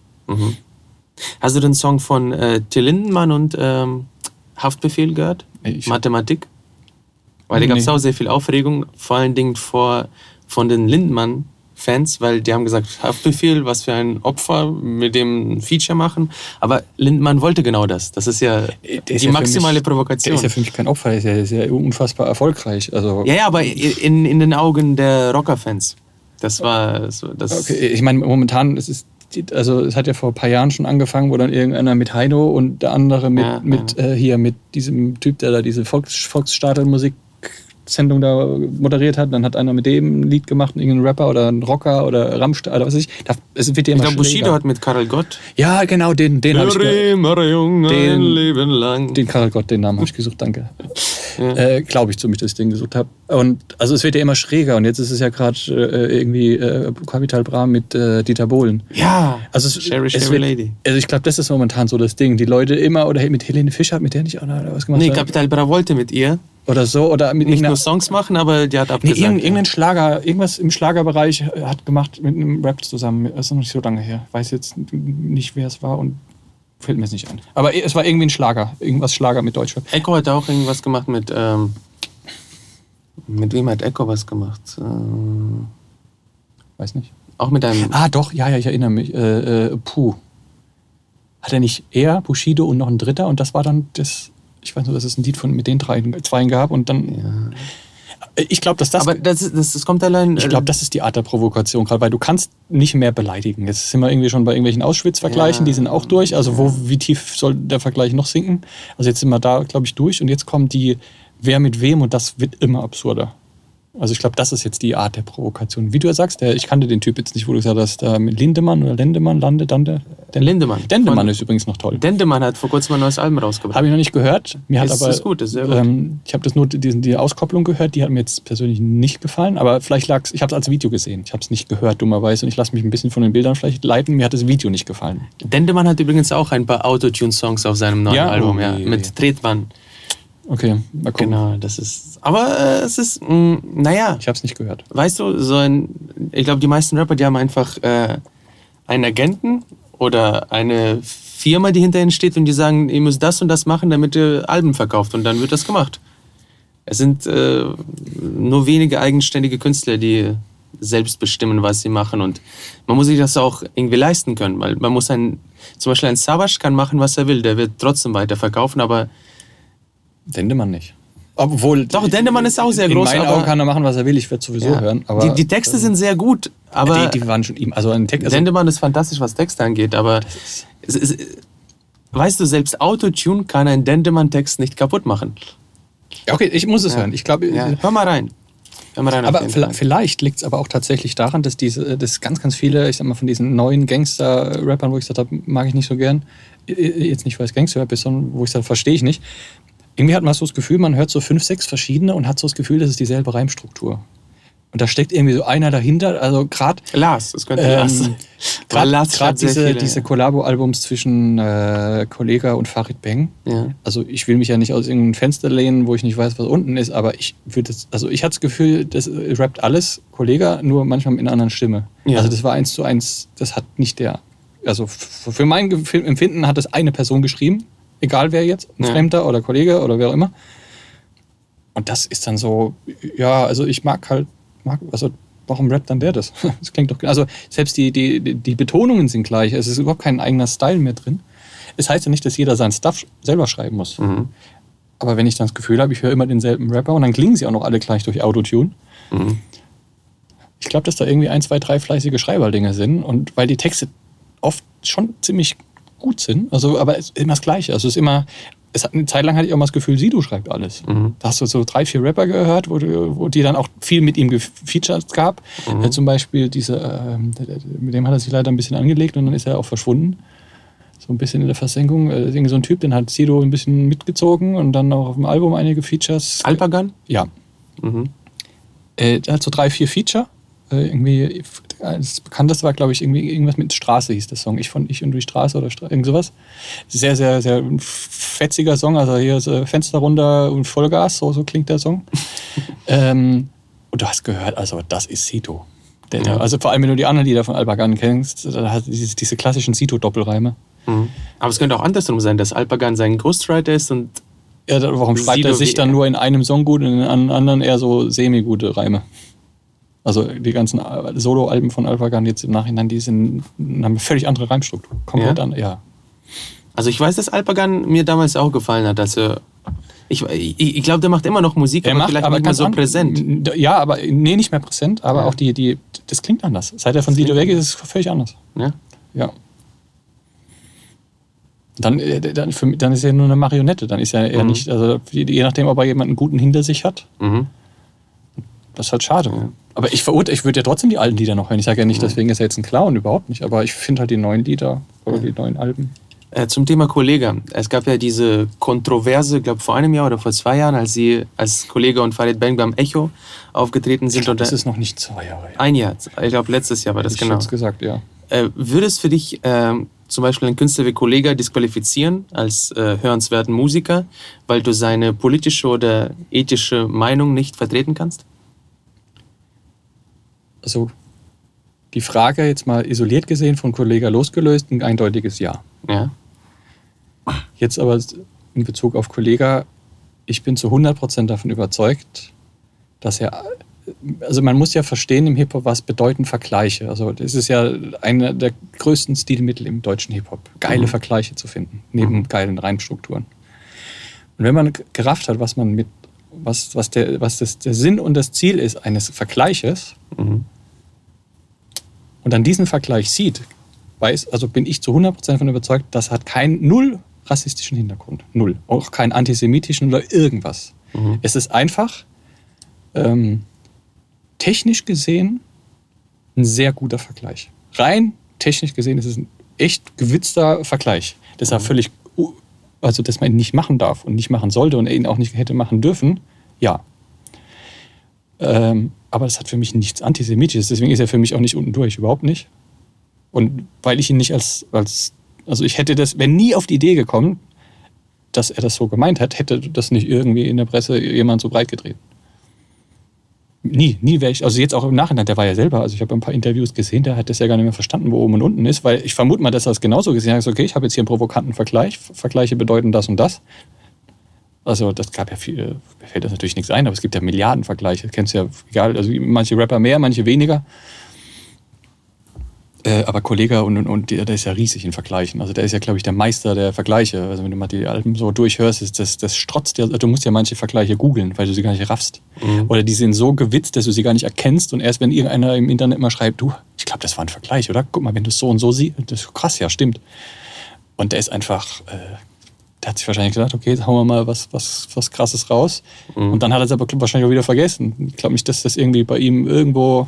Hast du den Song von Till Lindemann und Haftbefehl gehört? Mathematik? Weil da gab es auch sehr viel Aufregung, vor allen Dingen von den Lindemann Fans, weil die haben gesagt, Haftbefehl, was für ein Opfer, mit dem ein Feature machen. Aber Lindemann wollte genau das. Das ist ja die maximale Provokation. Der ist ja für mich kein Opfer, der ist ja unfassbar erfolgreich. Also ja, aber in den Augen der Rocker-Fans. Das war so. Okay, ich meine, momentan, es hat ja vor ein paar Jahren schon angefangen, wo dann irgendeiner mit Heino und der andere mit diesem Typ, der da diese Volksstaatermusik Sendung da moderiert hat, dann hat einer mit dem ein Lied gemacht, irgendein Rapper oder ein Rocker oder Rammstein oder was weiß ich. Es wird ja immer ich glaube, Bushido hat mit Karel Gott. Ja, genau, den habe ich Leben lang. Den Karel Gott, den Namen habe ich gesucht, danke. Ja. Glaube ich zumindest, dass ich den gesucht habe. Und also es wird ja immer schräger und jetzt ist es ja gerade irgendwie Capital Bra mit Dieter Bohlen. Ja, also Sherry Lady. Also ich glaube, das ist momentan so das Ding. Die Leute immer, oder mit Helene Fischer, mit der nicht auch noch was gemacht. Nee, Capital Bra wollte mit ihr. Oder so, oder mit nicht nur Songs machen, aber die hat abgesagt. Irgendein Schlager, irgendwas im Schlagerbereich hat gemacht mit einem Rap zusammen. Das ist noch nicht so lange her. Weiß jetzt nicht, wer es war und fällt mir es nicht ein. Aber es war irgendwie ein Schlager, irgendwas Schlager mit Deutschrap. Echo hat auch irgendwas gemacht mit wem hat Echo was gemacht? Weiß nicht. Auch mit einem... Ah, doch, ja, ich erinnere mich. Hat er nicht Bushido und noch ein Dritter und das war dann das... Ich weiß nur, dass es ein Lied mit den zweien gab und dann... Ja. Ich glaube, dass das... Aber das kommt allein... Ich glaube, das ist die Art der Provokation, gerade weil du kannst nicht mehr beleidigen. Jetzt sind wir irgendwie schon bei irgendwelchen Auschwitz-Vergleichen, die sind auch durch. Also wie tief soll der Vergleich noch sinken? Also jetzt sind wir da, glaube ich, durch und jetzt kommen die wer mit wem und das wird immer absurder. Also ich glaube, das ist jetzt die Art der Provokation. Wie du ja sagst, ich kannte den Typ jetzt nicht, wo du gesagt hast, mit Lindemann oder Lendemann, Lindemann. Dendemann ist übrigens noch toll. Dendemann hat vor kurzem ein neues Album rausgebracht. Habe ich noch nicht gehört. Das ist gut, das ist sehr gut. Ich habe das nur die Auskopplung gehört, die hat mir jetzt persönlich nicht gefallen, aber vielleicht lag es, ich habe es als Video gesehen. Ich habe es nicht gehört, dummerweise, und ich lasse mich ein bisschen von den Bildern vielleicht leiten. Mir hat das Video nicht gefallen. Dendemann hat übrigens auch ein paar Autotune-Songs auf seinem neuen Album, mit Tretmann. Okay, mal gucken. Genau, das ist... Aber es ist, naja... Ich habe es nicht gehört. Weißt du, ich glaube, die meisten Rapper, die haben einfach einen Agenten oder eine Firma, die hinter ihnen steht und die sagen, ihr müsst das und das machen, damit ihr Alben verkauft. Und dann wird das gemacht. Es sind nur wenige eigenständige Künstler, die selbst bestimmen, was sie machen. Und man muss sich das auch irgendwie leisten können. Weil man muss zum Beispiel ein Savage kann machen, was er will. Der wird trotzdem weiterverkaufen, aber... Dendemann nicht. Obwohl, doch, Dendemann ist auch sehr groß. In meinen Augen kann er machen, was er will. Ich werde sowieso hören. Aber die Texte sind sehr gut. Aber die waren schon ihm. Also Dendemann ist fantastisch, was Texte angeht. Aber weißt du, selbst Autotune kann einen Dendemann-Text nicht kaputt machen. Okay, ich muss es hören. Ich glaube, hör mal rein. Aber vielleicht liegt es aber auch tatsächlich daran, dass ganz, ganz viele, ich sag mal, von diesen neuen Gangster-Rappern, wo ich gesagt habe, mag ich nicht so gern, jetzt nicht, weil es Gangster-Rap ist, sondern wo ich sage, verstehe ich nicht. Irgendwie hat man so das Gefühl, man hört so 5, 6 verschiedene und hat so das Gefühl, das ist dieselbe Reimstruktur. Und da steckt irgendwie so einer dahinter, also gerade... Lars, das könnte Lars. Gerade diese Kollabo-Albums zwischen Kollega und Farid Bang. Ja. Also ich will mich ja nicht aus irgendeinem Fenster lehnen, wo ich nicht weiß, was unten ist, aber ich hatte das Gefühl, das rappt alles Kollega, nur manchmal mit einer anderen Stimme. Ja. Also das war 1:1, das hat nicht der... Also für mein Empfinden hat das eine Person geschrieben, egal wer jetzt, ein Fremder oder Kollege oder wer auch immer. Und das ist dann so, ja, also ich also warum rappt dann der das? Das klingt doch, also selbst die Betonungen sind gleich, es ist überhaupt kein eigener Style mehr drin. Es heißt ja nicht, dass jeder seinen Stuff selber schreiben muss. Mhm. Aber wenn ich dann das Gefühl habe, ich höre immer denselben Rapper und dann klingen sie auch noch alle gleich durch Autotune. Mhm. Ich glaube, dass da irgendwie 1, 2, 3 fleißige Schreiberlinge sind und weil die Texte oft schon ziemlich gut sind, also aber es ist immer das Gleiche. Also eine Zeit lang hatte ich auch mal das Gefühl, Sido schreibt alles. Mhm. Da hast du so 3, 4 Rapper gehört, wo die dann auch viel mit ihm gefeatured gab. Mhm. Zum Beispiel mit dem hat er sich leider ein bisschen angelegt und dann ist er auch verschwunden. So ein bisschen in der Versenkung. Irgendwie so ein Typ, den hat Sido ein bisschen mitgezogen und dann auch auf dem Album einige Features. Alpagan? Ja. Mhm. Der hat so 3, 4 Feature. Irgendwie, das bekannteste war, glaube ich, irgendwas mit Straße hieß der Song. Ich und die Straße oder irgend sowas. Sehr, sehr, sehr fetziger Song. Also hier ist Fenster runter und Vollgas, so klingt der Song. Und du hast gehört, also das ist Sido. Also vor allem, wenn du die anderen Lieder von Alpagan kennst, da hat diese klassischen Sido-Doppelreime. Mhm. Aber es könnte auch andersrum sein, dass Alpagan sein Ghostwriter ist und warum schreibt er sich dann nur in einem Song gut und in einem anderen eher so semi-gute Reime? Also die ganzen Solo-Alben von Alphagun jetzt im Nachhinein, haben eine völlig andere Reimstruktur. Komplett an, ja. Also ich weiß, dass Alphagun mir damals auch gefallen hat. Also ich glaube, der macht immer noch Musik, aber vielleicht nicht mehr so präsent. Ja, aber nicht mehr präsent, aber auch das klingt anders. Seit er von Sido weg ist, ist es völlig anders. Ja. Dann ist er nur eine Marionette. Dann ist er eher nicht, also je nachdem, ob er jemanden guten hinter sich hat. Das ist halt schade. Ja. Aber ich würde ja trotzdem die alten Lieder noch hören. Ich sage ja nicht, deswegen ist er jetzt ein Clown, überhaupt nicht. Aber ich finde halt die neuen Lieder oder die neuen Alben. Zum Thema Kollega. Es gab ja diese Kontroverse, ich glaube vor einem Jahr oder vor 2 Jahren, als sie als Kollega und Farid Bang beim Echo aufgetreten sind. Das ist noch nicht 2 Jahre. Ein Jahr. Ich glaube letztes Jahr war das genau. Ich hätte gesagt, ja. Würde es für dich zum Beispiel einen Künstler wie Kollega disqualifizieren als hörenswerten Musiker, weil du seine politische oder ethische Meinung nicht vertreten kannst? Also die Frage jetzt mal isoliert gesehen von Kollega losgelöst, ein eindeutiges Ja. Ja. Jetzt aber in Bezug auf Kollega, ich bin zu 100% davon überzeugt, dass also man muss ja verstehen im Hip-Hop, was bedeuten Vergleiche. Also das ist ja einer der größten Stilmittel im deutschen Hip-Hop, geile Vergleiche zu finden, neben geilen Reimstrukturen. Und wenn man gerafft hat, was der Sinn und das Ziel ist eines Vergleiches und dann diesen Vergleich sieht, bin ich zu 100% davon überzeugt, das hat null rassistischen Hintergrund. Null. Auch keinen antisemitischen oder irgendwas. Es ist einfach technisch gesehen ein sehr guter Vergleich. Rein technisch gesehen ist es ein echt gewitzter Vergleich. Das ist völlig, also dass man ihn nicht machen darf und nicht machen sollte und er ihn auch nicht hätte machen dürfen, ja. Aber das hat für mich nichts Antisemitisches. Deswegen ist er für mich auch nicht unten durch, überhaupt nicht. Und weil ich ihn nicht also ich hätte das, wenn nie auf die Idee gekommen, dass er das so gemeint hat, hätte das nicht irgendwie in der Presse jemand so breit gedreht. Nie wäre ich, also jetzt auch im Nachhinein, der war ja selber, also ich habe ein paar Interviews gesehen, der hat das ja gar nicht mehr verstanden, wo oben und unten ist, weil ich vermute mal, dass er es genauso gesehen hat, okay, ich habe jetzt hier einen provokanten Vergleich, Vergleiche bedeuten das und das. Also das gab ja viel, mir fällt das natürlich nichts ein, aber es gibt ja Milliarden Vergleiche, kennst du ja, egal, also manche Rapper mehr, manche weniger. Aber Kollega der ist ja riesig in Vergleichen. Also der ist ja, glaube ich, der Meister der Vergleiche. Also wenn du mal die Alben so durchhörst, das strotzt ja. Du musst ja manche Vergleiche googeln, weil du sie gar nicht raffst. Oder die sind so gewitzt, dass du sie gar nicht erkennst. Und erst wenn irgendeiner im Internet mal schreibt, du, ich glaube, das war ein Vergleich, oder? Guck mal, wenn du es so und so siehst, das ist krass, ja, stimmt. Und der ist einfach, der hat sich wahrscheinlich gesagt, okay, jetzt hauen wir mal was Krasses raus. Und dann hat er es aber wahrscheinlich auch wieder vergessen. Ich glaube nicht, dass das irgendwie bei ihm irgendwo...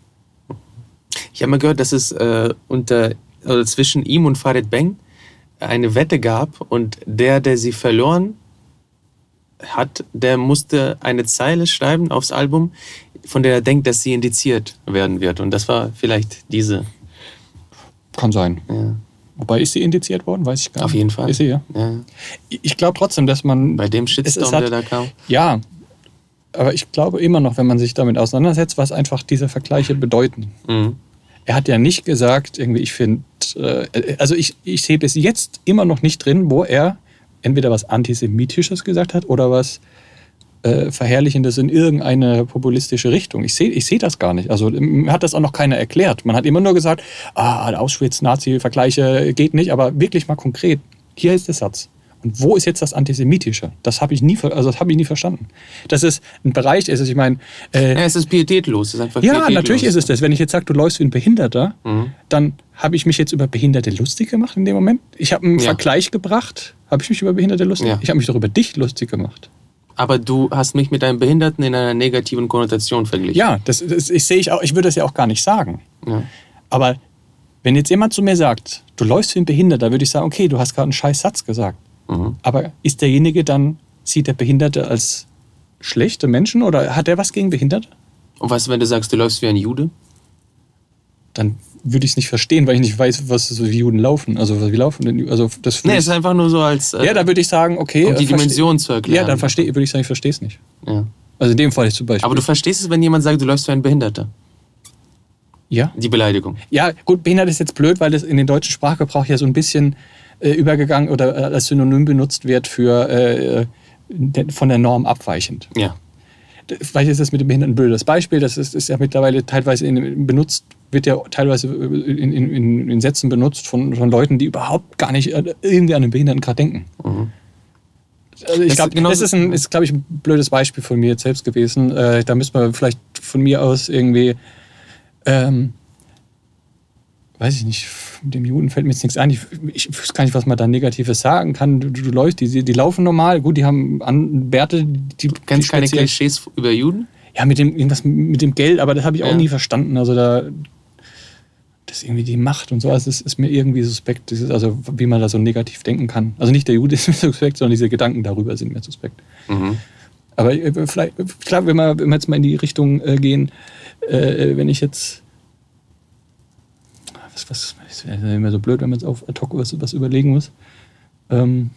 Ich habe mal gehört, dass es zwischen ihm und Farid Bang eine Wette gab und der sie verloren hat, der musste eine Zeile schreiben aufs Album, von der er denkt, dass sie indiziert werden wird. Und das war vielleicht diese. Kann sein. Ja. Wobei, ist sie indiziert worden? Weiß ich gar nicht. Auf jeden Fall. Ist sie, ja? Ich glaube trotzdem, dass man... Bei dem Shitstorm, der da kam? Ja, aber ich glaube immer noch, wenn man sich damit auseinandersetzt, was einfach diese Vergleiche bedeuten. Er hat ja nicht gesagt, irgendwie, ich finde, also ich sehe bis jetzt immer noch nicht drin, wo er entweder was Antisemitisches gesagt hat oder was Verherrlichendes in irgendeine populistische Richtung. Ich seh das gar nicht. Also mir hat das auch noch keiner erklärt. Man hat immer nur gesagt, Auschwitz, Nazi-Vergleiche geht nicht, aber wirklich mal konkret, hier ist der Satz. Und wo ist jetzt das Antisemitische? Das habe ich nie verstanden. Dass es ein Bereich ist, ich meine... es ist pietätlos. Es ist einfach pietätlos. Natürlich ist es das. Wenn ich jetzt sage, du läufst wie ein Behinderter, dann habe ich mich jetzt über Behinderte lustig gemacht in dem Moment. Ich habe einen Vergleich gebracht. Habe ich mich über Behinderte lustig gemacht? Ich habe mich doch über dich lustig gemacht. Aber du hast mich mit einem Behinderten in einer negativen Konnotation verglichen. Ja, ich würde das ja auch gar nicht sagen. Ja. Aber wenn jetzt jemand zu mir sagt, du läufst wie ein Behinderter, würde ich sagen, okay, du hast gerade einen scheiß Satz gesagt. Aber ist derjenige dann, sieht der Behinderte als schlechte Menschen oder hat er was gegen Behinderte? Und was, wenn du sagst, du läufst wie ein Jude? Dann würde ich es nicht verstehen, weil ich nicht weiß, was so wie Juden laufen. Also wie laufen denn? Also das es ist einfach nur so als... ja, da würde ich sagen, okay... Um die Dimension zu erklären. Ja, dann würde ich sagen, ich verstehe es nicht. Ja. Also in dem Fall zum Beispiel. Aber du verstehst es, wenn jemand sagt, du läufst wie ein Behinderter? Ja. Die Beleidigung. Ja, gut, behindert ist jetzt blöd, weil das in den deutschen Sprachgebrauch ja so ein bisschen übergegangen oder als Synonym benutzt wird für von der Norm abweichend. Ja. vielleicht ist das mit dem Behinderten ein blödes Beispiel, das ist ja mittlerweile teilweise wird ja teilweise in Sätzen benutzt von Leuten, die überhaupt gar nicht irgendwie an den Behinderten gerade denken. Mhm. Also ich glaube, das ist, glaube ich, ein blödes Beispiel von mir jetzt selbst gewesen. Da müssen wir vielleicht von mir aus irgendwie, weiß ich nicht, mit dem Juden fällt mir jetzt nichts ein. Ich weiß gar nicht, was man da Negatives sagen kann. Du läufst, die laufen normal, gut, die haben Bärte. Du kennst keine Klischees über Juden? Ja, irgendwas mit dem Geld, aber das habe ich auch nie verstanden. Also das ist irgendwie die Macht und so, also das ist mir irgendwie suspekt. Also wie man da so negativ denken kann. Also nicht der Jude ist mir suspekt, sondern diese Gedanken darüber sind mir suspekt. Mhm. Aber vielleicht, klar, wenn wir jetzt mal in die Richtung gehen, wenn ich jetzt was ist immer so blöd, wenn man jetzt auf ad hoc was überlegen muss. Meinst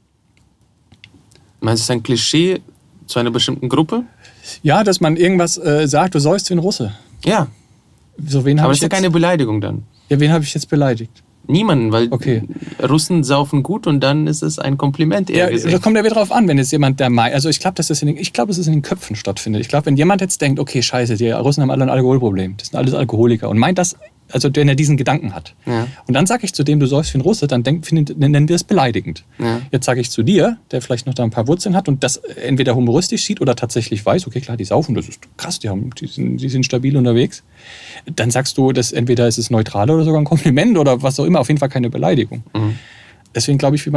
du, es ist ein Klischee zu einer bestimmten Gruppe? Ja, dass man irgendwas sagt, du säufst wie ein Russe. Ja. So, wen aber das ist ja keine Beleidigung dann. Ja, wen habe ich jetzt beleidigt? Niemanden, weil Russen saufen gut und dann ist es ein Kompliment eher gesehen. Da kommt ja wieder drauf an, wenn jetzt jemand also ich glaube, dass es in den Köpfen stattfindet. Ich glaube, wenn jemand jetzt denkt, okay, scheiße, die Russen haben alle ein Alkoholproblem, das sind alles Alkoholiker und meint das, also wenn er diesen Gedanken hat. Ja. Und dann sage ich zu dem, du säufst wie ein Russe, dann nennen wir es beleidigend. Ja. Jetzt sage ich zu dir, der vielleicht noch da ein paar Wurzeln hat und das entweder humoristisch sieht oder tatsächlich weiß, okay, klar, die saufen, das ist krass, die sind stabil unterwegs. Dann sagst du, dass entweder ist es neutral oder sogar ein Kompliment oder was auch immer, auf jeden Fall keine Beleidigung. Mhm. Deswegen glaube ich,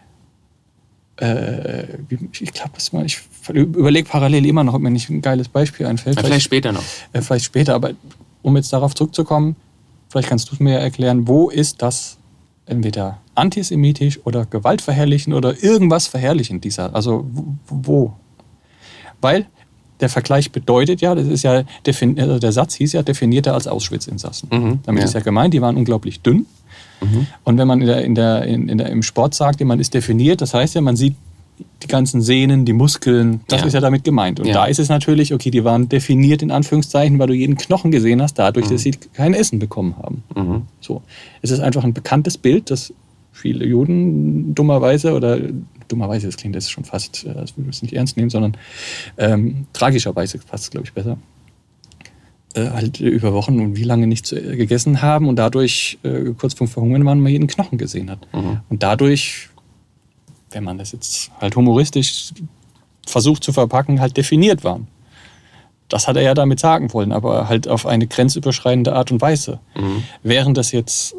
ich überlege parallel immer noch, ob mir nicht ein geiles Beispiel einfällt. Ja, vielleicht später noch. Vielleicht später, aber um jetzt darauf zurückzukommen, vielleicht kannst du es mir erklären, wo ist das entweder antisemitisch oder gewaltverherrlichen oder irgendwas verherrlichen also wo? Weil der Vergleich bedeutet ja, das ist ja der Satz hieß ja, definierter als Auschwitz-Insassen. Mhm, damit ist ja gemeint, die waren unglaublich dünn. Mhm. Und wenn man im Sport sagt, man ist definiert, das heißt ja, man sieht die ganzen Sehnen, die Muskeln, das ist ja damit gemeint. Und da ist es natürlich, okay, die waren definiert in Anführungszeichen, weil du jeden Knochen gesehen hast, dadurch, dass sie kein Essen bekommen haben. Mhm. So. Es ist einfach ein bekanntes Bild, das viele Juden dummerweise, das klingt jetzt schon fast, als würde ich es nicht ernst nehmen, sondern tragischerweise passt es, glaube ich, besser, halt über Wochen und wie lange nichts gegessen haben und dadurch kurz vorm Verhungern waren, man jeden Knochen gesehen hat. Mhm. Und dadurch, wenn man das jetzt halt humoristisch versucht zu verpacken, halt definiert waren. Das hat er ja damit sagen wollen, aber halt auf eine grenzüberschreitende Art und Weise. Mhm. Während das jetzt...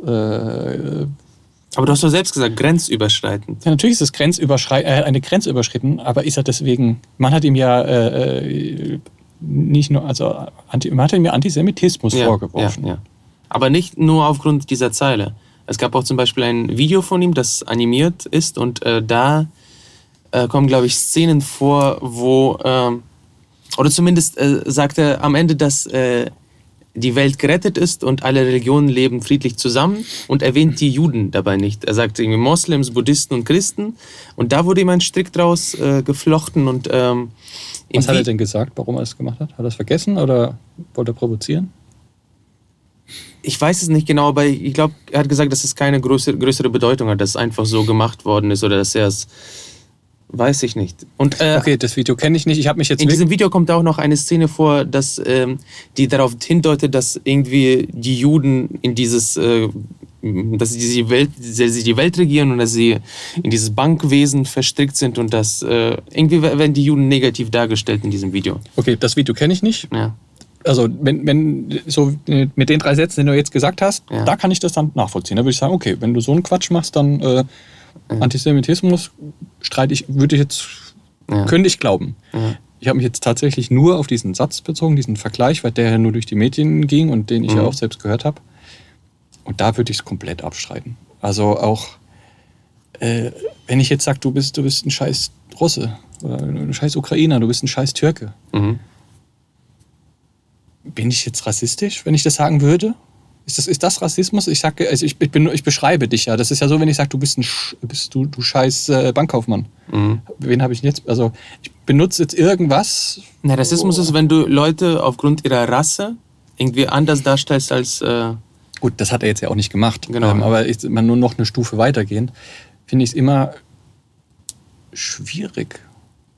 aber du hast doch selbst gesagt, grenzüberschreitend. Ja, natürlich ist es eine Grenze überschritten, aber ist er deswegen... Man hat ihm ja nicht nur... Also man hat ihm ja Antisemitismus vorgeworfen. Ja. Aber nicht nur aufgrund dieser Zeile. Es gab auch zum Beispiel ein Video von ihm, das animiert ist und da kommen, glaube ich, Szenen vor, wo, oder zumindest sagt er am Ende, dass die Welt gerettet ist und alle Religionen leben friedlich zusammen und erwähnt die Juden dabei nicht. Er sagt irgendwie Moslems, Buddhisten und Christen und da wurde ihm ein Strick draus geflochten. Und, was hat er denn gesagt, warum er es gemacht hat? Hat er es vergessen oder wollte er provozieren? Ich weiß es nicht genau, aber ich glaube, er hat gesagt, dass es keine größere Bedeutung hat, dass es einfach so gemacht worden ist oder dass er es... Weiß ich nicht. Und, okay, das Video kenne ich nicht. Ich habe mich jetzt in diesem Video kommt auch noch eine Szene vor, dass die darauf hindeutet, dass irgendwie die Juden in dass sie die Welt regieren und dass sie in dieses Bankwesen verstrickt sind und dass irgendwie werden die Juden negativ dargestellt in diesem Video. Okay, das Video kenne ich nicht. Ja. Also wenn so mit den 3 Sätzen, die du jetzt gesagt hast, da kann ich das dann nachvollziehen. Da würde ich sagen, okay, wenn du so einen Quatsch machst, dann Antisemitismus könnte ich glauben. Ja. Ich habe mich jetzt tatsächlich nur auf diesen Satz bezogen, diesen Vergleich, weil der ja nur durch die Medien ging und den ich ja auch selbst gehört habe. Und da würde ich es komplett abstreiten. Also auch, wenn ich jetzt sage, du bist ein scheiß Russe oder ein scheiß Ukrainer, du bist ein scheiß Türke. Mhm. Bin ich jetzt rassistisch, wenn ich das sagen würde? Ist das Rassismus? Ich sage, also ich beschreibe dich ja. Das ist ja so, wenn ich sage, du bist du scheiß Bankkaufmann. Mhm. Wen habe ich denn jetzt? Also ich benutze jetzt irgendwas. Na, Rassismus ist, wenn du Leute aufgrund ihrer Rasse irgendwie anders darstellst als... Gut, das hat er jetzt ja auch nicht gemacht. Genau. Aber man nur noch eine Stufe weitergehend, finde ich es immer schwierig.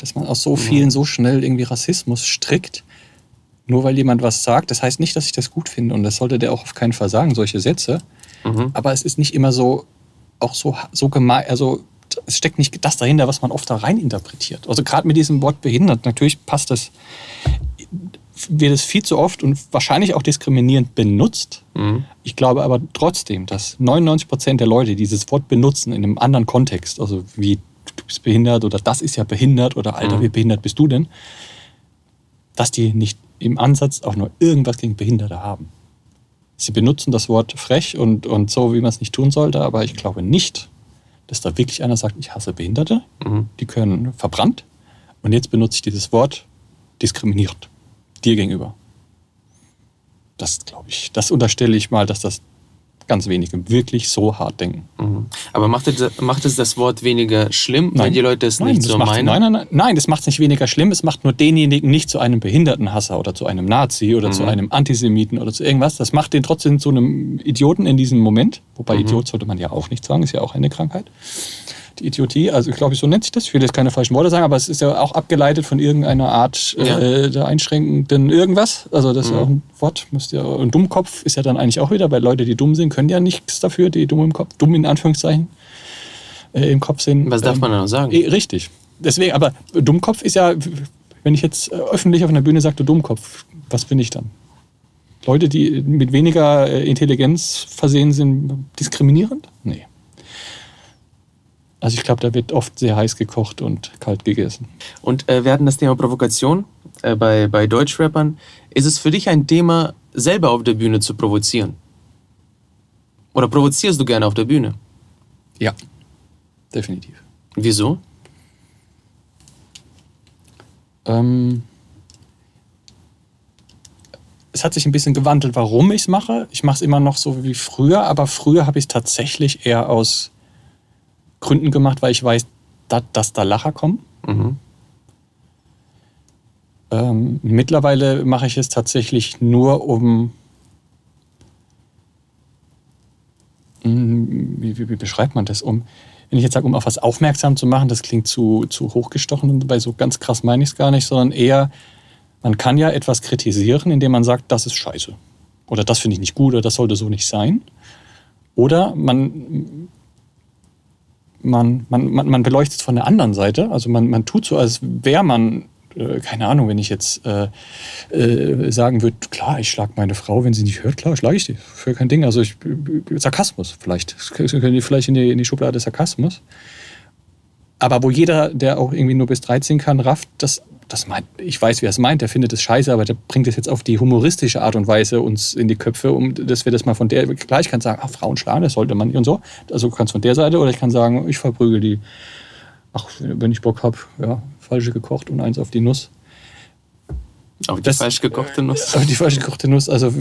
dass man aus so vielen so schnell irgendwie Rassismus strickt, nur weil jemand was sagt. Das heißt nicht, dass ich das gut finde und das sollte der auch auf keinen Fall sagen, solche Sätze. Aber es ist nicht immer so, auch so gemein, also es steckt nicht das dahinter, was man oft da rein interpretiert. Also gerade mit diesem Wort behindert, natürlich passt das, wird es viel zu oft und wahrscheinlich auch diskriminierend benutzt. Ich glaube aber trotzdem, dass 99% der Leute dieses Wort benutzen in einem anderen Kontext, also wie du bist behindert oder das ist ja behindert oder Alter, wie behindert bist du denn, dass die nicht im Ansatz auch nur irgendwas gegen Behinderte haben. Sie benutzen das Wort frech und so, wie man es nicht tun sollte, aber ich glaube nicht, dass da wirklich einer sagt, ich hasse Behinderte, die gehören verbrannt und jetzt benutze ich dieses Wort diskriminierend dir gegenüber. Das glaube ich, das unterstelle ich mal, dass das ganz wenige wirklich so hart denken. Aber macht es das Wort weniger schlimm, wenn die Leute es nicht so meinen? Nein, das macht es nicht weniger schlimm. Es macht nur denjenigen nicht zu einem Behindertenhasser oder zu einem Nazi oder zu einem Antisemiten oder zu irgendwas. Das macht den trotzdem zu einem Idioten in diesem Moment. Wobei Idiot sollte man ja auch nicht sagen, ist ja auch eine Krankheit. Die Idiotie, also ich glaube, so nennt sich das. Ich will jetzt keine falschen Worte sagen, aber es ist ja auch abgeleitet von irgendeiner Art der einschränkenden irgendwas. Also das ist ja auch ein Wort. Und Dummkopf ist ja dann eigentlich auch wieder, weil Leute, die dumm sind, können ja nichts dafür, die dumm im Kopf, dumm in Anführungszeichen, im Kopf sind. Was darf man dann noch sagen? Richtig. Deswegen, aber Dummkopf ist ja, wenn ich jetzt öffentlich auf einer Bühne sage, du Dummkopf, was bin ich dann? Leute, die mit weniger Intelligenz versehen sind, diskriminierend? Nee. Also ich glaube, da wird oft sehr heiß gekocht und kalt gegessen. Und wir hatten das Thema Provokation bei Deutschrappern. Ist es für dich ein Thema, selber auf der Bühne zu provozieren? Oder provozierst du gerne auf der Bühne? Ja, definitiv. Wieso? Es hat sich ein bisschen gewandelt, warum ich es mache. Ich mache es immer noch so wie früher, aber früher habe ich es tatsächlich eher aus Gründen gemacht, weil ich weiß, dass da Lacher kommen. Mittlerweile mache ich es tatsächlich nur wie beschreibt man das? Wenn ich jetzt sage, um auf was aufmerksam zu machen, das klingt zu hochgestochen und bei so ganz krass meine ich es gar nicht, sondern eher, man kann ja etwas kritisieren, indem man sagt, das ist scheiße. Oder das finde ich nicht gut oder das sollte so nicht sein. Oder man beleuchtet es von der anderen Seite. Also man tut so, als wäre man, keine Ahnung, wenn ich jetzt sagen würde, klar, ich schlage meine Frau, wenn sie nicht hört, klar, schlage ich die. Für kein Ding. Also Sarkasmus vielleicht. Das können die vielleicht in die Schublade Sarkasmus. Aber wo jeder, der auch irgendwie nur bis 13 kann, rafft, das meint, ich weiß, wie er es meint, der findet es scheiße, aber der bringt es jetzt auf die humoristische Art und Weise uns in die Köpfe, dass wir das mal von der, klar, ich kann sagen, Frauen schlagen, das sollte man nicht und so, also kannst von der Seite, oder ich kann sagen, ich verprügel die, wenn ich Bock habe, ja, falsche gekocht und eins auf die Nuss. Auf die falsch gekochte Nuss? Auf die falsch gekochte Nuss, also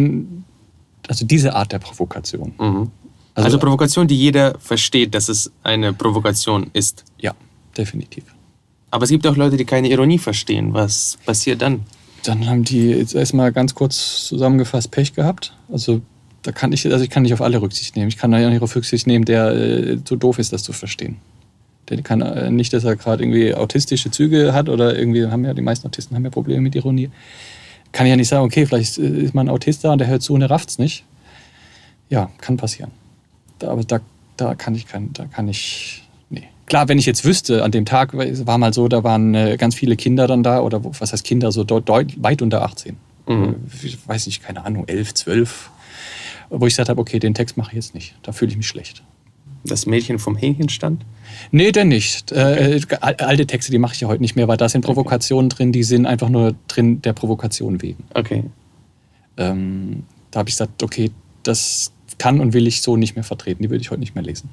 diese Art der Provokation. Also Provokation, die jeder versteht, dass es eine Provokation ist. Ja, definitiv. Aber es gibt auch Leute, die keine Ironie verstehen. Was passiert dann? Dann haben die jetzt erstmal ganz kurz zusammengefasst Pech gehabt. Also ich kann nicht auf alle Rücksicht nehmen. Ich kann ja nicht auf Rücksicht nehmen, der zu doof ist, das zu verstehen. Der kann nicht, dass er gerade irgendwie autistische Züge hat oder irgendwie die meisten Autisten haben ja Probleme mit Ironie. Kann ich ja nicht sagen, okay, vielleicht ist man ein Autist da und der hört zu und er rafft's nicht. Ja, kann passieren. Aber da kann ich. Nee. Klar, wenn ich jetzt wüsste, an dem Tag war mal so, da waren ganz viele Kinder dann da, oder was heißt Kinder, so weit unter 18. Ich weiß nicht, keine Ahnung, 11, 12. Wo ich gesagt habe, okay, den Text mache ich jetzt nicht. Da fühle ich mich schlecht. Das Mädchen vom Hähnchenstand? Nee, denn nicht. Okay. Alte Texte, die mache ich ja heute nicht mehr, weil da sind Provokationen drin, die sind einfach nur drin der Provokation wegen. Okay. Da habe ich gesagt, okay, das kann und will ich so nicht mehr vertreten. Die würde ich heute nicht mehr lesen.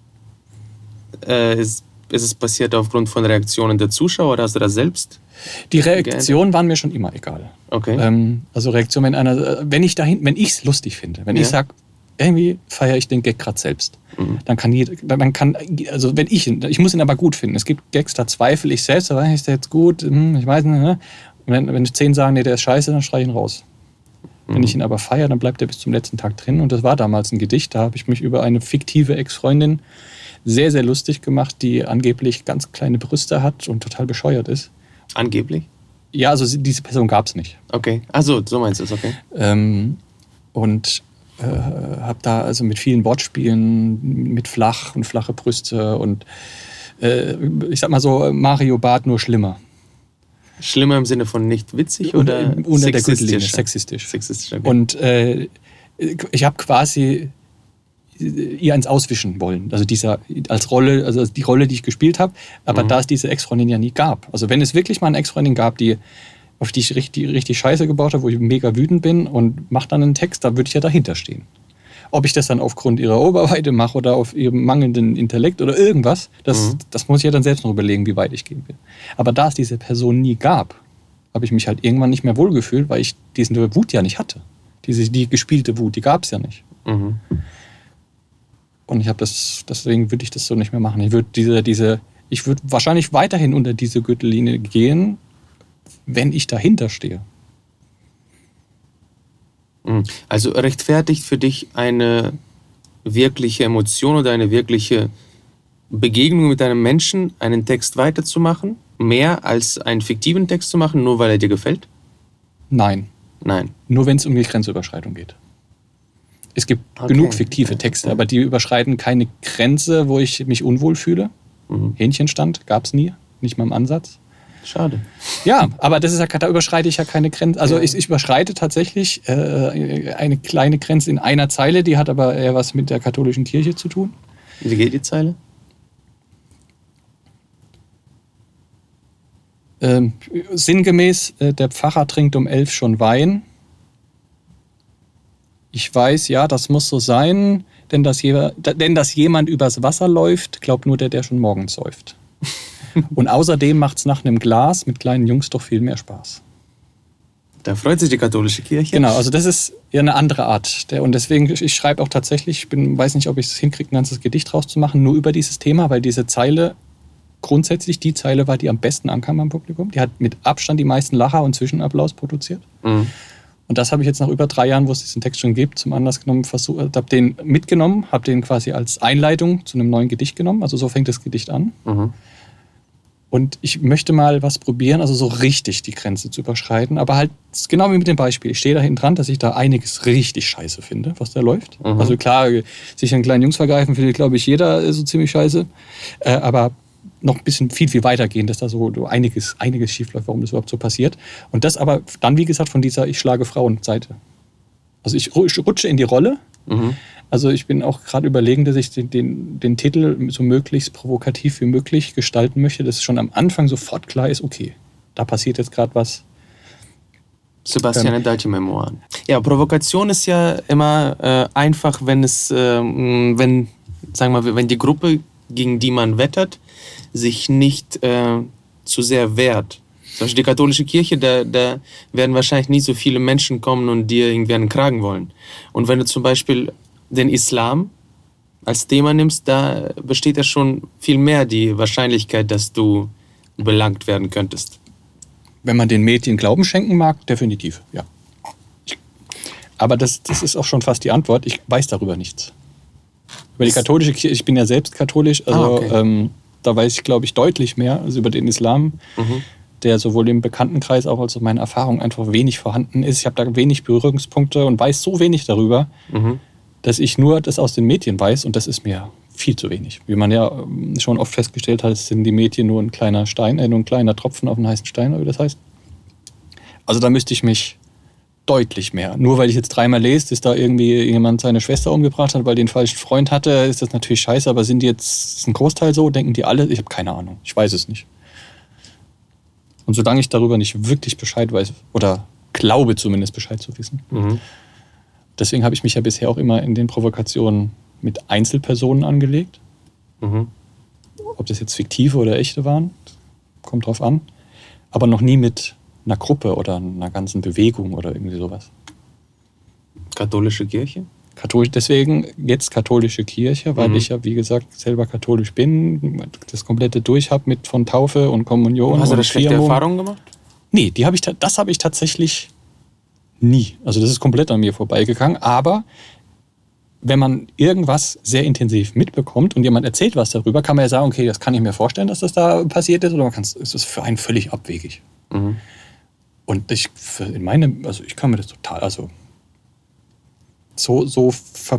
Ist es passiert aufgrund von Reaktionen der Zuschauer oder hast du das selbst? Die Reaktionen waren mir schon immer egal. Okay. Also Reaktion, wenn ich es lustig finde, wenn ich sage, irgendwie feiere ich den Gag gerade selbst, dann kann also wenn ich muss ihn aber gut finden. Es gibt Gags, da zweifle ich selbst, aber ist der jetzt gut? Ich weiß nicht. Ne? Und wenn 10 sagen, nee, der ist scheiße, dann schreie ich ihn raus. Wenn ich ihn aber feiere, dann bleibt er bis zum letzten Tag drin. Und das war damals ein Gedicht, da habe ich mich über eine fiktive Ex-Freundin sehr, sehr lustig gemacht, die angeblich ganz kleine Brüste hat und total bescheuert ist. Angeblich? Ja, also diese Person gab es nicht. Okay, also so meinst du es, okay. Und habe da also mit vielen Wortspielen, mit flach und flache Brüste und ich sag mal so, Mario Barth nur schlimmer. Schlimmer im Sinne von nicht witzig oder unter der Gürtellinie, sexistisch. Sexistisch, okay. Und ich habe quasi ihr eins auswischen wollen. Also als Rolle, also die Rolle, die ich gespielt habe, aber da es diese Ex-Freundin ja nie gab. Also wenn es wirklich mal eine Ex-Freundin gab, auf die ich richtig Scheiße gebaut habe, wo ich mega wütend bin und mache dann einen Text, da würde ich ja dahinter stehen. Ob ich das dann aufgrund ihrer Oberweite mache oder auf ihrem mangelnden Intellekt oder irgendwas, das muss ich ja dann selbst noch überlegen, wie weit ich gehen will. Aber da es diese Person nie gab, habe ich mich halt irgendwann nicht mehr wohlgefühlt, weil ich diese Wut ja nicht hatte. Die gespielte Wut, die gab es ja nicht. Mhm. Und ich habe deswegen würde ich das so nicht mehr machen. Ich würde wahrscheinlich weiterhin unter diese Gürtellinie gehen, wenn ich dahinter stehe. Also rechtfertigt für dich eine wirkliche Emotion oder eine wirkliche Begegnung mit einem Menschen, einen Text weiterzumachen, mehr als einen fiktiven Text zu machen, nur weil er dir gefällt? Nein. Nur wenn es um die Grenzüberschreitung geht. Es gibt genug fiktive Texte, aber die überschreiten keine Grenze, wo ich mich unwohl fühle. Hähnchenstand gab es nie, nicht mal im Ansatz. Schade. Ja, aber das ist ja, da überschreite ich ja keine Grenze. Also ich überschreite tatsächlich eine kleine Grenze in einer Zeile, die hat aber eher was mit der katholischen Kirche zu tun. Wie geht die Zeile? Sinngemäß, der Pfarrer trinkt um 11 schon Wein. Ich weiß, ja, das muss so sein, denn dass jemand übers Wasser läuft, glaubt nur der schon morgens säuft. Und außerdem macht es nach einem Glas mit kleinen Jungs doch viel mehr Spaß. Da freut sich die katholische Kirche. Genau, also das ist ja eine andere Art. Und deswegen, ich schreibe auch tatsächlich, weiß nicht, ob ich es hinkriege, ein ganzes Gedicht rauszumachen, nur über dieses Thema, weil diese Zeile, grundsätzlich die Zeile war, die am besten ankam beim Publikum. Die hat mit Abstand die meisten Lacher und Zwischenapplaus produziert. Mhm. Und das habe ich jetzt nach über 3 Jahren, wo es diesen Text schon gibt, zum Anlass genommen, habe den mitgenommen, habe den quasi als Einleitung zu einem neuen Gedicht genommen. Also so fängt das Gedicht an. Mhm. Und ich möchte mal was probieren, also so richtig die Grenze zu überschreiten. Aber halt genau wie mit dem Beispiel. Ich stehe da hinten dran, dass ich da einiges richtig scheiße finde, was da läuft. Mhm. Also klar, sich an kleinen Jungs vergreifen findet, glaube ich, jeder so ziemlich scheiße. Aber noch ein bisschen viel weiter gehen, dass da so einiges schiefläuft, warum das überhaupt so passiert. Und das aber dann, wie gesagt, von dieser Ich schlage Frauen-Seite. Also ich rutsche in die Rolle. Mhm. Also ich bin auch gerade überlegen, dass ich den Titel so möglichst provokativ wie möglich gestalten möchte, dass schon am Anfang sofort klar ist, okay, da passiert jetzt gerade was. Sebastian Endalci Memoiren. Ja, Provokation ist ja immer einfach, wenn die Gruppe, gegen die man wettert, sich nicht zu sehr wehrt. Zum Beispiel die katholische Kirche, da werden wahrscheinlich nie so viele Menschen kommen und dir irgendwie einen Kragen wollen. Und wenn du zum Beispiel den Islam als Thema nimmst, da besteht ja schon viel mehr die Wahrscheinlichkeit, dass du belangt werden könntest. Wenn man den Medien Glauben schenken mag, definitiv, ja. Aber das ist auch schon fast die Antwort. Ich weiß darüber nichts. Über die katholische Kirche, ich bin ja selbst katholisch, also da weiß ich, glaube ich, deutlich mehr als über den Islam, der sowohl im Bekanntenkreis auch als auch meine Erfahrung einfach wenig vorhanden ist. Ich habe da wenig Berührungspunkte und weiß so wenig darüber, dass ich nur das aus den Medien weiß und das ist mir viel zu wenig. Wie man ja schon oft festgestellt hat, sind die Medien nur ein kleiner Stein, nur ein kleiner Tropfen auf einen heißen Stein, wie das heißt. Also da müsste ich mich deutlich mehr. Nur weil ich jetzt 3-mal lese, dass da irgendwie jemand seine Schwester umgebracht hat, weil die einen falschen Freund hatte, ist das natürlich scheiße, aber sind die jetzt, ist ein Großteil so? Denken die alle? Ich habe keine Ahnung. Ich weiß es nicht. Und solange ich darüber nicht wirklich Bescheid weiß, oder glaube zumindest Bescheid zu wissen, deswegen habe ich mich ja bisher auch immer in den Provokationen mit Einzelpersonen angelegt. Ob das jetzt fiktive oder echte waren, kommt drauf an. Aber noch nie mit einer Gruppe oder einer ganzen Bewegung oder irgendwie sowas. Katholische Kirche? Deswegen jetzt katholische Kirche, weil ich ja, wie gesagt, selber katholisch bin, das komplette durch habe mit von Taufe und Kommunion. Hast du da schlechte Erfahrungen gemacht? Nee, das habe ich tatsächlich nie. Also das ist komplett an mir vorbeigegangen, aber wenn man irgendwas sehr intensiv mitbekommt und jemand erzählt was darüber, kann man ja sagen, okay, das kann ich mir vorstellen, dass das da passiert ist, oder es ist für einen völlig abwegig. Mhm. Und ich kann mir das total, also so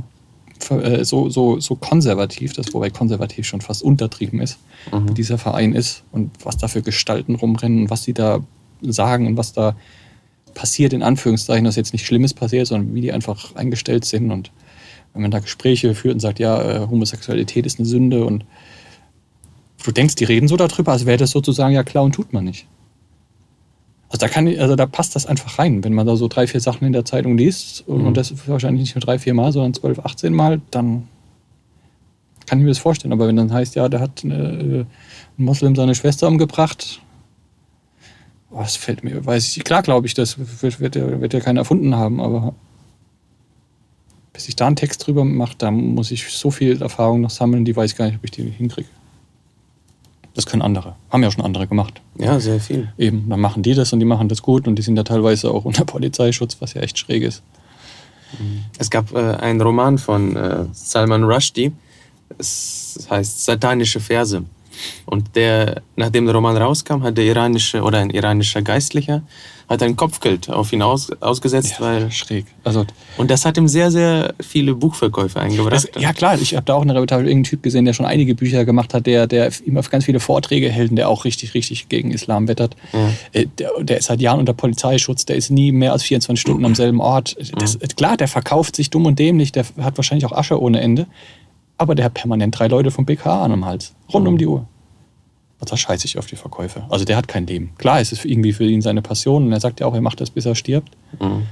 konservativ, wobei konservativ schon fast untertrieben ist, wie dieser Verein ist und was da für Gestalten rumrennen und was die da sagen und was da passiert, in Anführungszeichen, dass jetzt nicht Schlimmes passiert, sondern wie die einfach eingestellt sind. Und wenn man da Gespräche führt und sagt, ja, Homosexualität ist eine Sünde, und du denkst, die reden so darüber, als wäre das sozusagen ja klar, und tut man nicht. Also da passt das einfach rein. Wenn man da so 3, 4 Sachen in der Zeitung liest und das wahrscheinlich nicht nur 3, 4 Mal, sondern 12, 18 Mal, dann kann ich mir das vorstellen. Aber wenn dann heißt, ja, da hat ein Moslem seine Schwester umgebracht, was fällt mir, klar glaube ich, das wird ja keiner erfunden haben, aber bis ich da einen Text drüber mache, da muss ich so viel Erfahrung noch sammeln, die weiß ich gar nicht, ob ich die hinkriege. Das können andere. Haben ja schon andere gemacht. Ja, sehr viel. Eben, dann machen die das und die machen das gut und die sind ja teilweise auch unter Polizeischutz, was ja echt schräg ist. Es gab einen Roman von Salman Rushdie, es heißt Satanische Verse. Und nachdem der Roman rauskam, hat ein iranischer Geistlicher ein Kopfgeld auf ihn ausgesetzt. Ja, weil schräg. Und das hat ihm sehr, sehr viele Buchverkäufe eingebracht. Ja klar, ich habe da auch eine Reportage irgendeinen Typ gesehen, der schon einige Bücher gemacht hat, der immer ganz viele Vorträge hält und der auch richtig, richtig gegen Islam wettert. Ja. Der ist seit Jahren unter Polizeischutz, der ist nie mehr als 24 Stunden am selben Ort. Klar, der verkauft sich dumm und dämlich, der hat wahrscheinlich auch Asche ohne Ende, aber der hat permanent 3 Leute vom BKA am Hals, rund um die Uhr. Da scheiße ich auf die Verkäufe. Also der hat kein Leben. Klar, es ist irgendwie für ihn seine Passion und er sagt ja auch, er macht das, bis er stirbt. Mhm.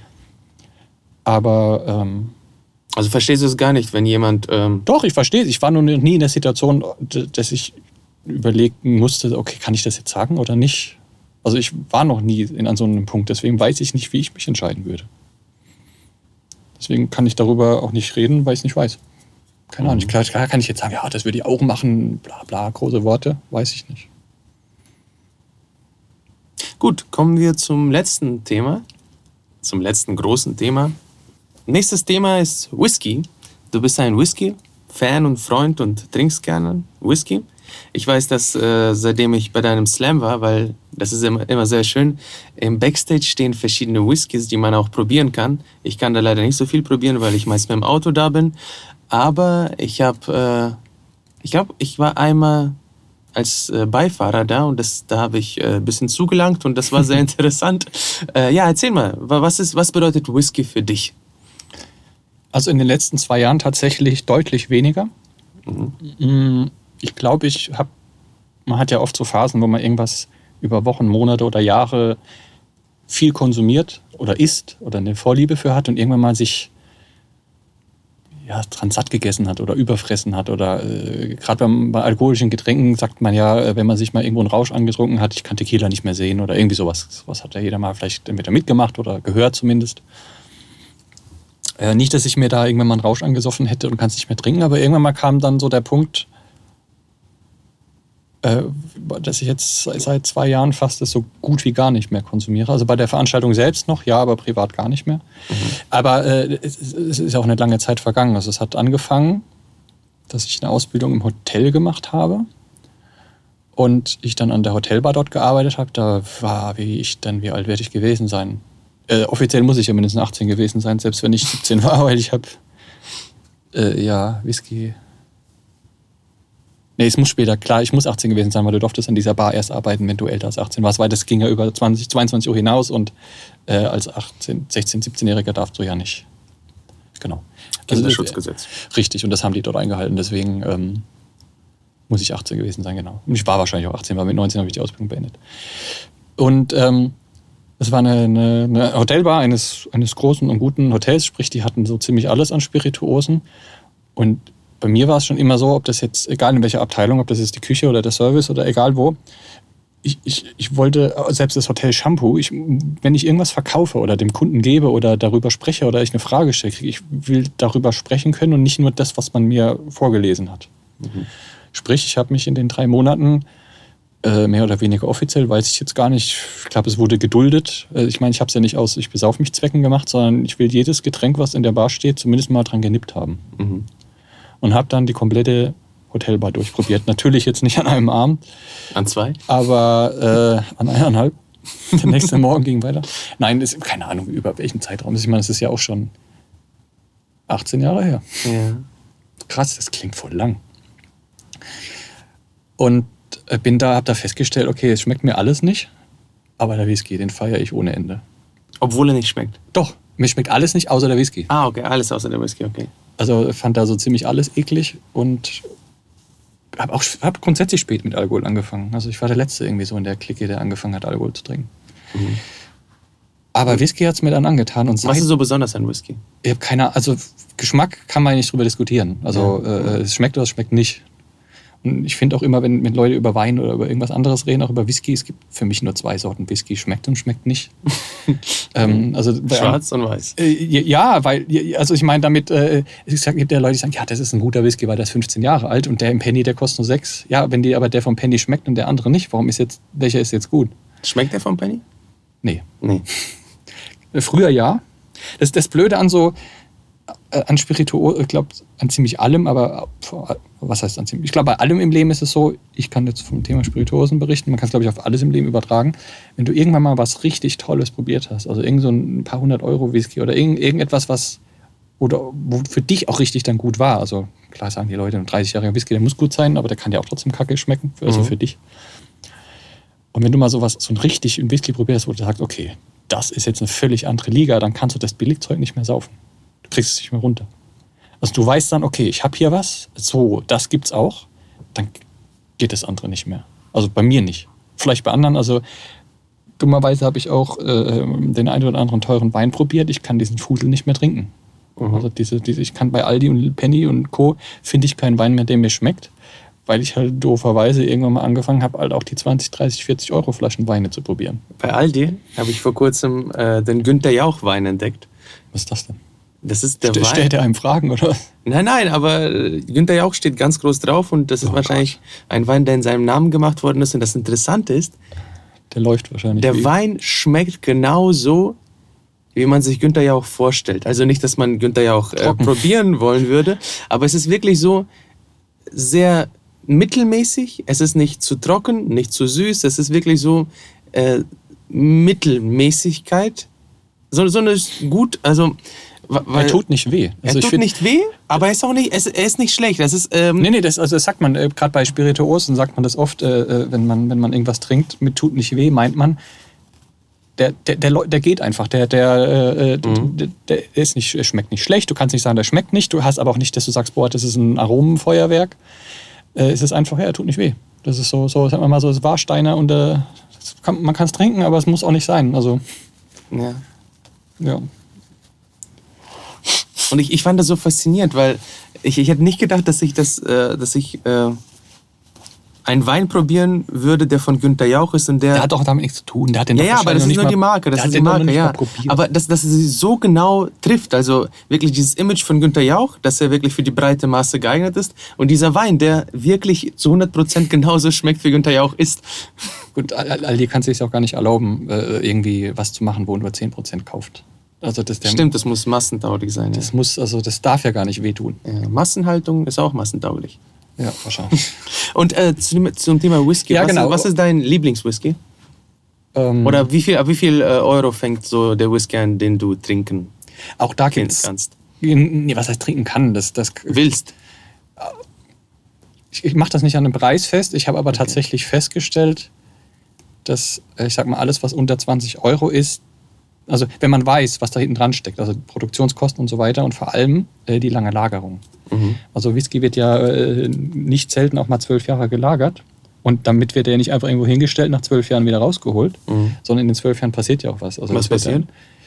Aber also verstehst du es gar nicht, wenn jemand... Doch, ich verstehe es. Ich war noch nie in der Situation, dass ich überlegen musste, okay, kann ich das jetzt sagen oder nicht? Also ich war noch nie an so einem Punkt, deswegen weiß ich nicht, wie ich mich entscheiden würde. Deswegen kann ich darüber auch nicht reden, weil ich es nicht weiß. Keine Ahnung. Klar kann ich jetzt sagen, ja, das würde ich auch machen, bla bla, große Worte, weiß ich nicht. Gut, kommen wir zum letzten Thema, zum letzten großen Thema. Nächstes Thema ist Whisky. Du bist ein Whisky-Fan und Freund und trinkst gerne Whisky. Ich weiß das, seitdem ich bei deinem Slam war, weil das ist immer sehr schön. Im Backstage stehen verschiedene Whiskys, die man auch probieren kann. Ich kann da leider nicht so viel probieren, weil ich meist mit dem Auto da bin. Aber ich glaube, ich war einmal als Beifahrer da und da habe ich ein bisschen zugelangt und das war sehr interessant. Ja, erzähl mal, was bedeutet Whisky für dich? Also in den letzten 2 Jahren tatsächlich deutlich weniger. Ich glaube, man hat ja oft so Phasen, wo man irgendwas über Wochen, Monate oder Jahre viel konsumiert oder isst oder eine Vorliebe für hat und irgendwann mal sich dran satt gegessen hat oder überfressen hat. Oder gerade bei alkoholischen Getränken sagt man ja, wenn man sich mal irgendwo einen Rausch angetrunken hat, ich kann Tequila nicht mehr sehen oder irgendwie sowas. Sowas hat ja jeder mal vielleicht entweder mitgemacht oder gehört zumindest. Nicht, dass ich mir da irgendwann mal einen Rausch angesoffen hätte und kann es nicht mehr trinken, aber irgendwann mal kam dann so der Punkt, dass ich jetzt seit 2 Jahren fast das so gut wie gar nicht mehr konsumiere. Also bei der Veranstaltung selbst noch, ja, aber privat gar nicht mehr. Aber es ist auch eine lange Zeit vergangen. Also es hat angefangen, dass ich eine Ausbildung im Hotel gemacht habe und ich dann an der Hotelbar dort gearbeitet habe. Da war, wie alt werde ich gewesen sein? Offiziell muss ich ja mindestens 18 gewesen sein, selbst wenn ich 17 war, weil ich habe Whisky... Nee, es muss später, klar, ich muss 18 gewesen sein, weil du durftest an dieser Bar erst arbeiten, wenn du älter als 18 warst, weil das ging ja über 22 Uhr hinaus und als 16, 17-Jähriger darfst du ja nicht. Genau. Kinderschutzgesetz. Richtig, und das haben die dort eingehalten, deswegen muss ich 18 gewesen sein, genau. Und ich war wahrscheinlich auch 18, weil mit 19 habe ich die Ausbildung beendet. Und es war eine Hotelbar eines großen und guten Hotels, sprich, die hatten so ziemlich alles an Spirituosen. Und bei mir war es schon immer so, ob das jetzt, egal in welcher Abteilung, ob das jetzt die Küche oder der Service oder egal wo, ich wollte, selbst das Hotel Shampoo, wenn ich irgendwas verkaufe oder dem Kunden gebe oder darüber spreche oder ich eine Frage stelle, ich will darüber sprechen können und nicht nur das, was man mir vorgelesen hat. Sprich, ich habe mich in den 3 Monaten mehr oder weniger offiziell, weiß ich jetzt gar nicht. Ich glaube, es wurde geduldet. Ich meine, ich habe es ja nicht aus ich besauf mich Zwecken gemacht, sondern ich will jedes Getränk, was in der Bar steht, zumindest mal dran genippt haben. Mhm. Und habe dann die komplette Hotelbar durchprobiert. Natürlich jetzt nicht an einem Abend. An 2? Aber an 1,5. Der nächste Morgen ging weiter. Nein, keine Ahnung, über welchen Zeitraum. Ich meine, es ist ja auch schon 18 Jahre her. Ja. Krass, das klingt voll lang. Und habe da festgestellt, okay, es schmeckt mir alles nicht, aber der Whisky, den feiere ich ohne Ende. Obwohl er nicht schmeckt? Doch, mir schmeckt alles nicht, außer der Whisky. Ah, okay, alles außer der Whisky, okay. Also fand da so ziemlich alles eklig und habe grundsätzlich spät mit Alkohol angefangen. Also ich war der Letzte irgendwie so in der Clique, der angefangen hat, Alkohol zu trinken. Mhm. Aber Whisky hat es mir dann angetan. Und was ist so besonders an Whisky? Ich habe keine, also Geschmack kann man nicht drüber diskutieren. Also es schmeckt oder es schmeckt nicht. Und ich finde auch immer, wenn Leute über Wein oder über irgendwas anderes reden, auch über Whisky, es gibt für mich nur 2 Sorten Whisky, schmeckt und schmeckt nicht. Schwarz und weiß. Ja, weil, also ich meine damit, es gibt ja Leute, die sagen, ja, das ist ein guter Whisky, weil der ist 15 Jahre alt und der im Penny, der kostet nur 6. Ja, wenn aber der vom Penny schmeckt und der andere nicht, welcher ist jetzt gut? Schmeckt der vom Penny? Nee. Früher ja. Das ist das Blöde an Spirituosen, ich glaube, an ziemlich allem, aber was heißt an ziemlich? Ich glaube, bei allem im Leben ist es so, ich kann jetzt vom Thema Spirituosen berichten, man kann es, glaube ich, auf alles im Leben übertragen. Wenn du irgendwann mal was richtig Tolles probiert hast, also irgend so ein paar 100 € Whisky oder irgendetwas, wo für dich auch richtig dann gut war, also klar sagen die Leute, ein 30-jähriger Whisky, der muss gut sein, aber der kann ja auch trotzdem kacke schmecken, also für dich. Und wenn du mal so einen richtigen Whisky probierst, wo du sagst, okay, das ist jetzt eine völlig andere Liga, dann kannst du das Billigzeug nicht mehr saufen. Du kriegst es nicht mehr runter. Also du weißt dann, okay, ich habe hier was, so, das gibt's auch, dann geht das andere nicht mehr. Also bei mir nicht. Vielleicht bei anderen, also dummerweise habe ich auch den einen oder anderen teuren Wein probiert, ich kann diesen Fusel nicht mehr trinken. Mhm. Also ich kann bei Aldi und Penny und Co. finde ich keinen Wein mehr, der mir schmeckt, weil ich halt dooferweise irgendwann mal angefangen habe, halt auch die 20, 30, 40 € Flaschen Weine zu probieren. Bei Aldi habe ich vor kurzem den Günther Jauch Wein entdeckt. Was ist das denn? Das ist der Wein. Stellt er einem Fragen, oder? Nein, aber Günther Jauch steht ganz groß drauf und das ist wahrscheinlich ein Wein, der in seinem Namen gemacht worden ist. Und das Interessante ist, der läuft wahrscheinlich. Der Wein schmeckt genau so, wie man sich Günther Jauch vorstellt. Also nicht, dass man Günther Jauch probieren wollen würde, aber es ist wirklich so sehr mittelmäßig. Es ist nicht zu trocken, nicht zu süß. Es ist wirklich so Mittelmäßigkeit. So eine gut, also er tut nicht weh. Also er tut nicht weh, aber er ist nicht schlecht. Das ist, das sagt man, gerade bei Spirituosen sagt man das oft, wenn man irgendwas trinkt, mit tut nicht weh, meint man, der geht einfach. Der ist nicht, schmeckt nicht schlecht. Du kannst nicht sagen, der schmeckt nicht. Du hast aber auch nicht, dass du sagst, boah, das ist ein Aromenfeuerwerk. Es ist einfach, er tut nicht weh. Das ist so sagen wir mal so, das Warsteiner und man kann es trinken, aber es muss auch nicht sein. Also, ja. Und ich fand das so faszinierend, weil ich hätte nicht gedacht, dass ich einen Wein probieren würde, der von Günther Jauch ist. Und der hat auch damit nichts zu tun. Der hat den aber das ist nur die Marke. Das ist die Marke, ja. Aber dass sie so genau trifft, also wirklich dieses Image von Günther Jauch, dass er wirklich für die breite Masse geeignet ist. Und dieser Wein, der wirklich zu 100% genauso schmeckt, wie Günther Jauch ist. Gut, Aldi kann es sich auch gar nicht erlauben, irgendwie was zu machen, wo nur 10% kauft. Also Stimmt, das muss massentauglich sein. Das darf ja gar nicht wehtun. Ja, Massenhaltung ist auch massentauglich. Ja, wahrscheinlich. Und zum Thema Whisky, was ist dein Lieblingswhisky? Oder wie viel Euro fängt so der Whisky an, den du trinken auch da kannst? Nee, was heißt trinken kann? Das willst? Ich mache das nicht an einem Preis fest. Ich habe aber tatsächlich festgestellt, dass, ich sag mal, alles, was unter 20 € ist, also wenn man weiß, was da hinten dran steckt, also Produktionskosten und so weiter und vor allem die lange Lagerung. Mhm. Also Whisky wird ja nicht selten auch mal 12 Jahre gelagert und damit wird er nicht einfach irgendwo hingestellt, nach 12 Jahren wieder rausgeholt, sondern in den 12 Jahren passiert ja auch was. Also was passiert?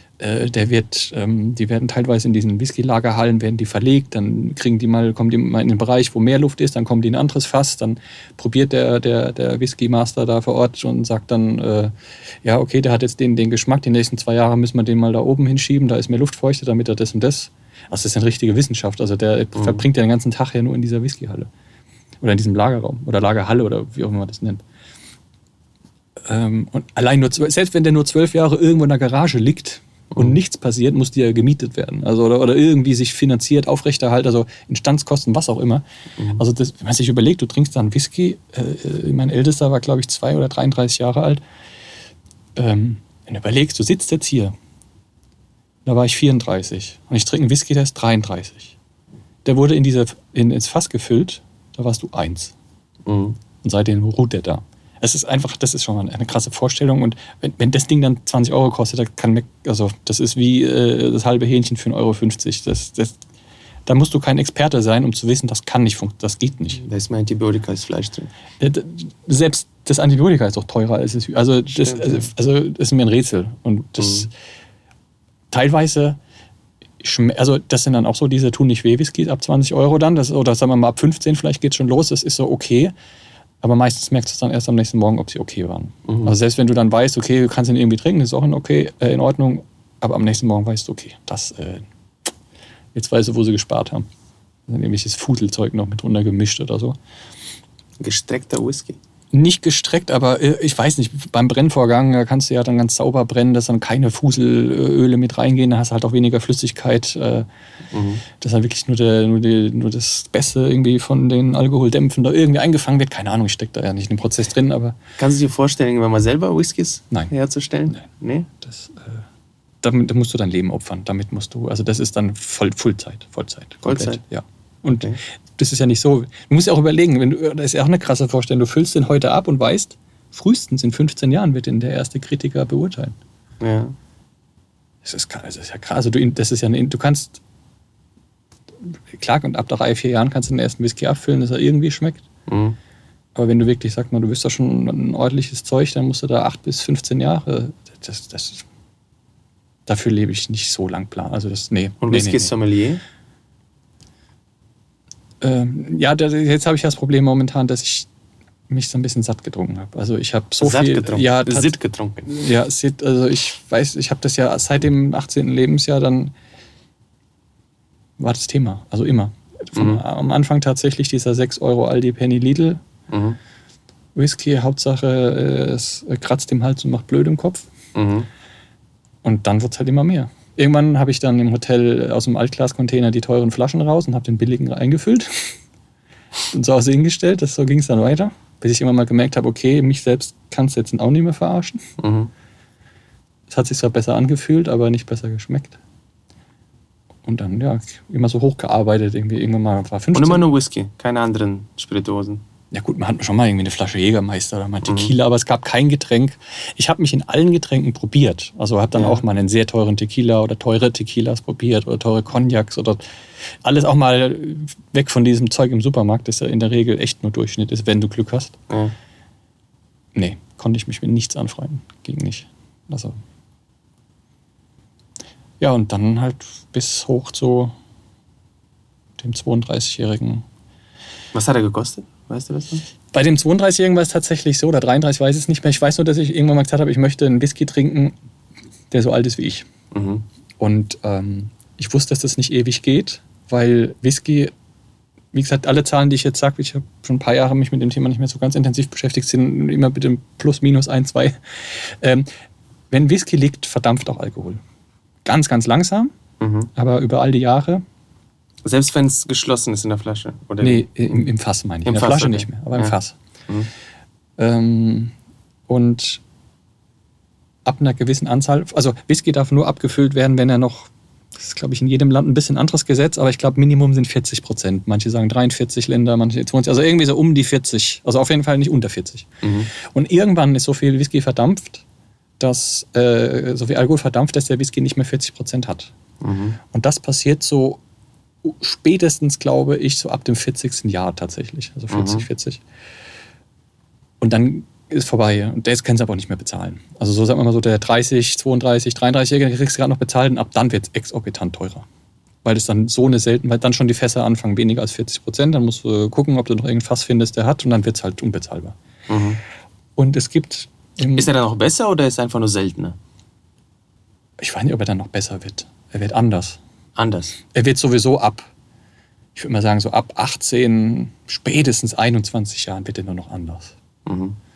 Die werden teilweise in diesen Whisky-Lagerhallen werden die verlegt, dann kommen die mal in den Bereich, wo mehr Luft ist, dann kommen die in ein anderes Fass, dann probiert der Whisky-Master da vor Ort und sagt dann, ja okay, der hat jetzt den Geschmack, die nächsten 2 Jahre müssen wir den mal da oben hinschieben, da ist mehr Luftfeuchte, damit er das und das. Also das ist eine richtige Wissenschaft, also der verbringt ja den ganzen Tag ja nur in dieser Whisky-Halle oder in diesem Lagerraum oder Lagerhalle oder wie auch immer man das nennt. Und allein selbst wenn der nur 12 Jahre irgendwo in der Garage liegt und nichts passiert, muss die ja gemietet werden. Also, oder irgendwie sich finanziert, aufrechterhalten, also Instandskosten, was auch immer. Also wenn man sich überlegt, du trinkst dann Whisky, mein Ältester war, glaube ich, 2 oder 33 Jahre alt. Wenn du überlegst, du sitzt jetzt hier, da war ich 34 und ich trinke einen Whisky, der ist 33. Der wurde ins Fass gefüllt, da warst du 1. Und seitdem ruht der da. Das ist schon mal eine krasse Vorstellung. Und wenn das Ding dann 20 Euro kostet, das ist wie das halbe Hähnchen für 1,50 Euro. Da musst du kein Experte sein, um zu wissen, das kann nicht funktionieren, das geht nicht. Da ist mein Antibiotika, ist Fleisch drin. Selbst das Antibiotika ist doch teurer als es. Also das ist mir ein Rätsel. Und das teilweise, also das sind dann auch so diese tun nicht weh Whiskys ab 20 Euro dann, oder sagen wir mal ab 15 vielleicht geht es schon los, das ist so okay. Aber meistens merkst du es dann erst am nächsten Morgen, ob sie okay waren. Also selbst wenn du dann weißt, okay, du kannst ihn irgendwie trinken, das ist auch in Ordnung, aber am nächsten Morgen weißt du, okay, jetzt weißt du, wo sie gespart haben. Dann irgendwelches Fuselzeug noch mit runter gemischt oder so. Gestreckter Whisky? Nicht gestreckt, aber ich weiß nicht, beim Brennvorgang da kannst du ja dann ganz sauber brennen, dass dann keine Fuselöle mit reingehen, da hast du halt auch weniger Flüssigkeit. Dass halt wirklich nur das Beste irgendwie von den Alkoholdämpfen da irgendwie eingefangen wird. Keine Ahnung, ich stecke da ja nicht in den Prozess drin, aber... Kannst du dir vorstellen, irgendwann mal selber Whiskys herzustellen? Nein. Damit musst du dein Leben opfern. Damit musst du, also das ist dann Vollzeit. Vollzeit? Ja. Und das ist ja nicht so. Du musst ja auch überlegen, das ist ja auch eine krasse Vorstellung. Du füllst den heute ab und weißt, frühestens in 15 Jahren wird ihn der erste Kritiker beurteilen. Ja. Das ist ja krass. Also du kannst, klar, und ab 3-4 Jahren kannst du den ersten Whisky abfüllen, dass er irgendwie schmeckt. Aber wenn du wirklich, sag mal, du bist da schon ein ordentliches Zeug, dann musst du da 8 bis 15 Jahre. Dafür lebe ich nicht so lang planen. Also Und Whisky-Sommelier? Jetzt habe ich das Problem momentan, dass ich mich so ein bisschen satt getrunken habe. Also ich habe so satt viel... Getrunken? Ja, Sitt getrunken? Ja, Sitt. Also ich weiß, ich habe das ja seit dem 18. Lebensjahr dann... war das Thema. Also immer. Am Anfang tatsächlich dieser 6 Euro Aldi Penny Lidl. Whisky, Hauptsache es kratzt im Hals und macht blöd im Kopf. Und dann wird es halt immer mehr. Irgendwann habe ich dann im Hotel aus dem Altglascontainer die teuren Flaschen raus und habe den billigen eingefüllt und zu Hause hingestellt. So ging es dann weiter, bis ich immer mal gemerkt habe, okay, mich selbst kannst du jetzt auch nicht mehr verarschen. Es hat sich zwar besser angefühlt, aber nicht besser geschmeckt. Und dann, immer so hochgearbeitet. Irgendwann mal war 15. Und immer nur Whisky, keine anderen Spirituosen? Ja gut, man hat schon mal irgendwie eine Flasche Jägermeister oder mal Tequila, aber es gab kein Getränk. Ich habe mich in allen Getränken probiert. Also habe dann auch mal einen sehr teuren Tequila oder teure Tequilas probiert oder teure Cognacs oder alles auch mal weg von diesem Zeug im Supermarkt, das ja in der Regel echt nur Durchschnitt ist, wenn du Glück hast. Nee, konnte ich mich mit nichts anfreunden. Ging nicht. Also. Ja, und dann halt bis hoch zu dem 32-Jährigen. Was hat er gekostet? Weißt du das noch? Bei dem 32-Jährigen war es tatsächlich so, oder 33, weiß ich es nicht mehr. Ich weiß nur, dass ich irgendwann mal gesagt habe, ich möchte einen Whisky trinken, der so alt ist wie ich. Und ich wusste, dass das nicht ewig geht, weil Whisky, wie gesagt, alle Zahlen, die ich jetzt sage, ich habe schon ein paar Jahre mich mit dem Thema nicht mehr so ganz intensiv beschäftigt, sind immer mit dem plus, minus 1, 2. Wenn Whisky liegt, verdampft auch Alkohol. Ganz, ganz langsam, aber über all die Jahre. Selbst wenn es geschlossen ist in der Flasche? Oder nee, im Fass meine ich. In der Flasche nicht mehr, aber im Fass. Und ab einer gewissen Anzahl, also Whisky darf nur abgefüllt werden, wenn er noch, das ist glaube ich in jedem Land ein bisschen anderes Gesetz, aber ich glaube Minimum sind 40%. Manche sagen 43 Länder, manche 20, also irgendwie so um die 40. Also auf jeden Fall nicht unter 40. Und irgendwann ist so viel Whisky verdampft, dass so viel Alkohol verdampft, dass der Whisky nicht mehr 40% hat. Und das passiert so spätestens, glaube ich, so ab dem 40. Jahr tatsächlich. Also 40. Und dann ist vorbei. Und der kannst du aber auch nicht mehr bezahlen. Also so sagen wir mal so, der 30, 32, 33-Jährige, den kriegst du gerade noch bezahlt und ab dann wird es exorbitant teurer. Weil es dann so eine weil dann schon die Fässer anfangen, weniger als 40%. Dann musst du gucken, ob du noch irgendein Fass findest, der hat und dann wird es halt unbezahlbar. Und es gibt... Ist er dann noch besser oder ist er einfach nur seltener? Ich weiß nicht, ob er dann noch besser wird. Er wird anders. Er wird sowieso ich würde mal sagen, so ab 18, spätestens 21 Jahren wird er nur noch anders.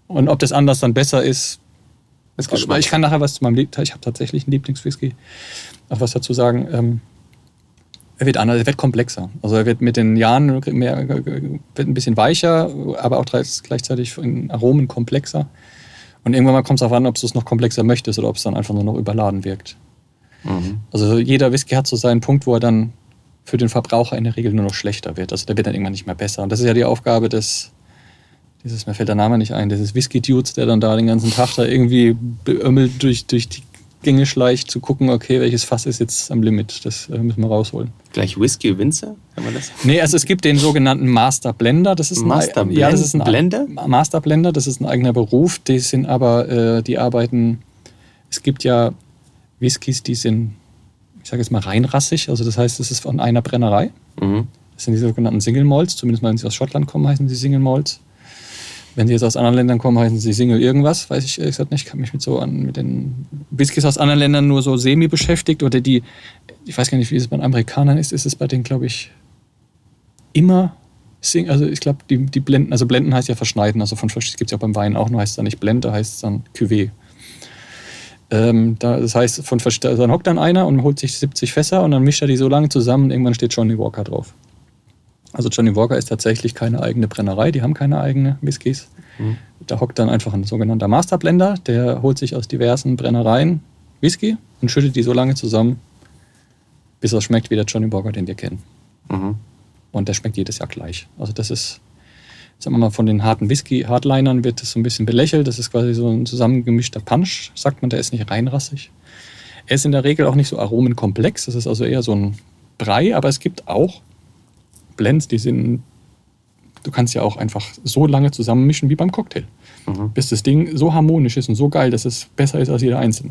Und ob das anders dann besser ist, Geschmack. Ich kann nachher was zu meinem ich habe tatsächlich einen Lieblingswhisky, auch was dazu sagen. Er wird anders, er wird komplexer. Also er wird mit den Jahren wird ein bisschen weicher, aber auch gleichzeitig in Aromen komplexer. Und irgendwann mal kommt es darauf an, ob du es noch komplexer möchtest oder ob es dann einfach nur noch überladen wirkt. Mhm. Also jeder Whisky hat so seinen Punkt, wo er dann für den Verbraucher in der Regel nur noch schlechter wird. Also der wird dann irgendwann nicht mehr besser. Und das ist ja die Aufgabe mir fällt der Name nicht ein, dieses Whisky-Dudes, der dann da den ganzen Tag da irgendwie beömmelt durch die Gänge schleicht, zu gucken, okay, welches Fass ist jetzt am Limit. Das müssen wir rausholen. Gleich Whisky-Winzer? Kann man das? Nee, also es gibt den sogenannten Master Blender. Das ist Blender? Master Blender, das ist ein eigener Beruf. Die sind aber, die arbeiten, es gibt ja Whiskys, die sind, ich sage jetzt mal, reinrassig. Also das heißt, es ist von einer Brennerei. Mhm. Das sind die sogenannten Single Malts. Zumindest mal, wenn sie aus Schottland kommen, heißen sie Single Malts. Wenn sie jetzt aus anderen Ländern kommen, heißen sie Single irgendwas. Weiß ich ehrlich gesagt nicht. Ich habe mich mit den Whiskys aus anderen Ländern nur so semi beschäftigt. Oder ich weiß gar nicht, wie es bei den Amerikanern ist. Ist es bei denen, glaube ich, immer Single. Also ich glaube, die Blenden, also Blenden heißt ja verschneiden. Also das gibt es ja auch beim Wein auch, nur heißt es dann nicht Blend, da heißt es dann Cuvée. Das heißt, dann hockt dann einer und holt sich 70 Fässer und dann mischt er die so lange zusammen und irgendwann steht Johnny Walker drauf. Also Johnny Walker ist tatsächlich keine eigene Brennerei, die haben keine eigenen Whiskys. Mhm. Da hockt dann einfach ein sogenannter Masterblender, der holt sich aus diversen Brennereien Whisky und schüttet die so lange zusammen, bis er schmeckt wie der Johnny Walker, den wir kennen. Mhm. Und der schmeckt jedes Jahr gleich. Also das ist, sagen wir mal, von den harten Whisky-Hardlinern wird das so ein bisschen belächelt. Das ist quasi so ein zusammengemischter Punch, sagt man, der ist nicht reinrassig. Er ist in der Regel auch nicht so aromenkomplex, das ist also eher so ein Brei, aber es gibt auch Blends, du kannst ja auch einfach so lange zusammenmischen wie beim Cocktail. Mhm. Bis das Ding so harmonisch ist und so geil, dass es besser ist als jeder einzelne.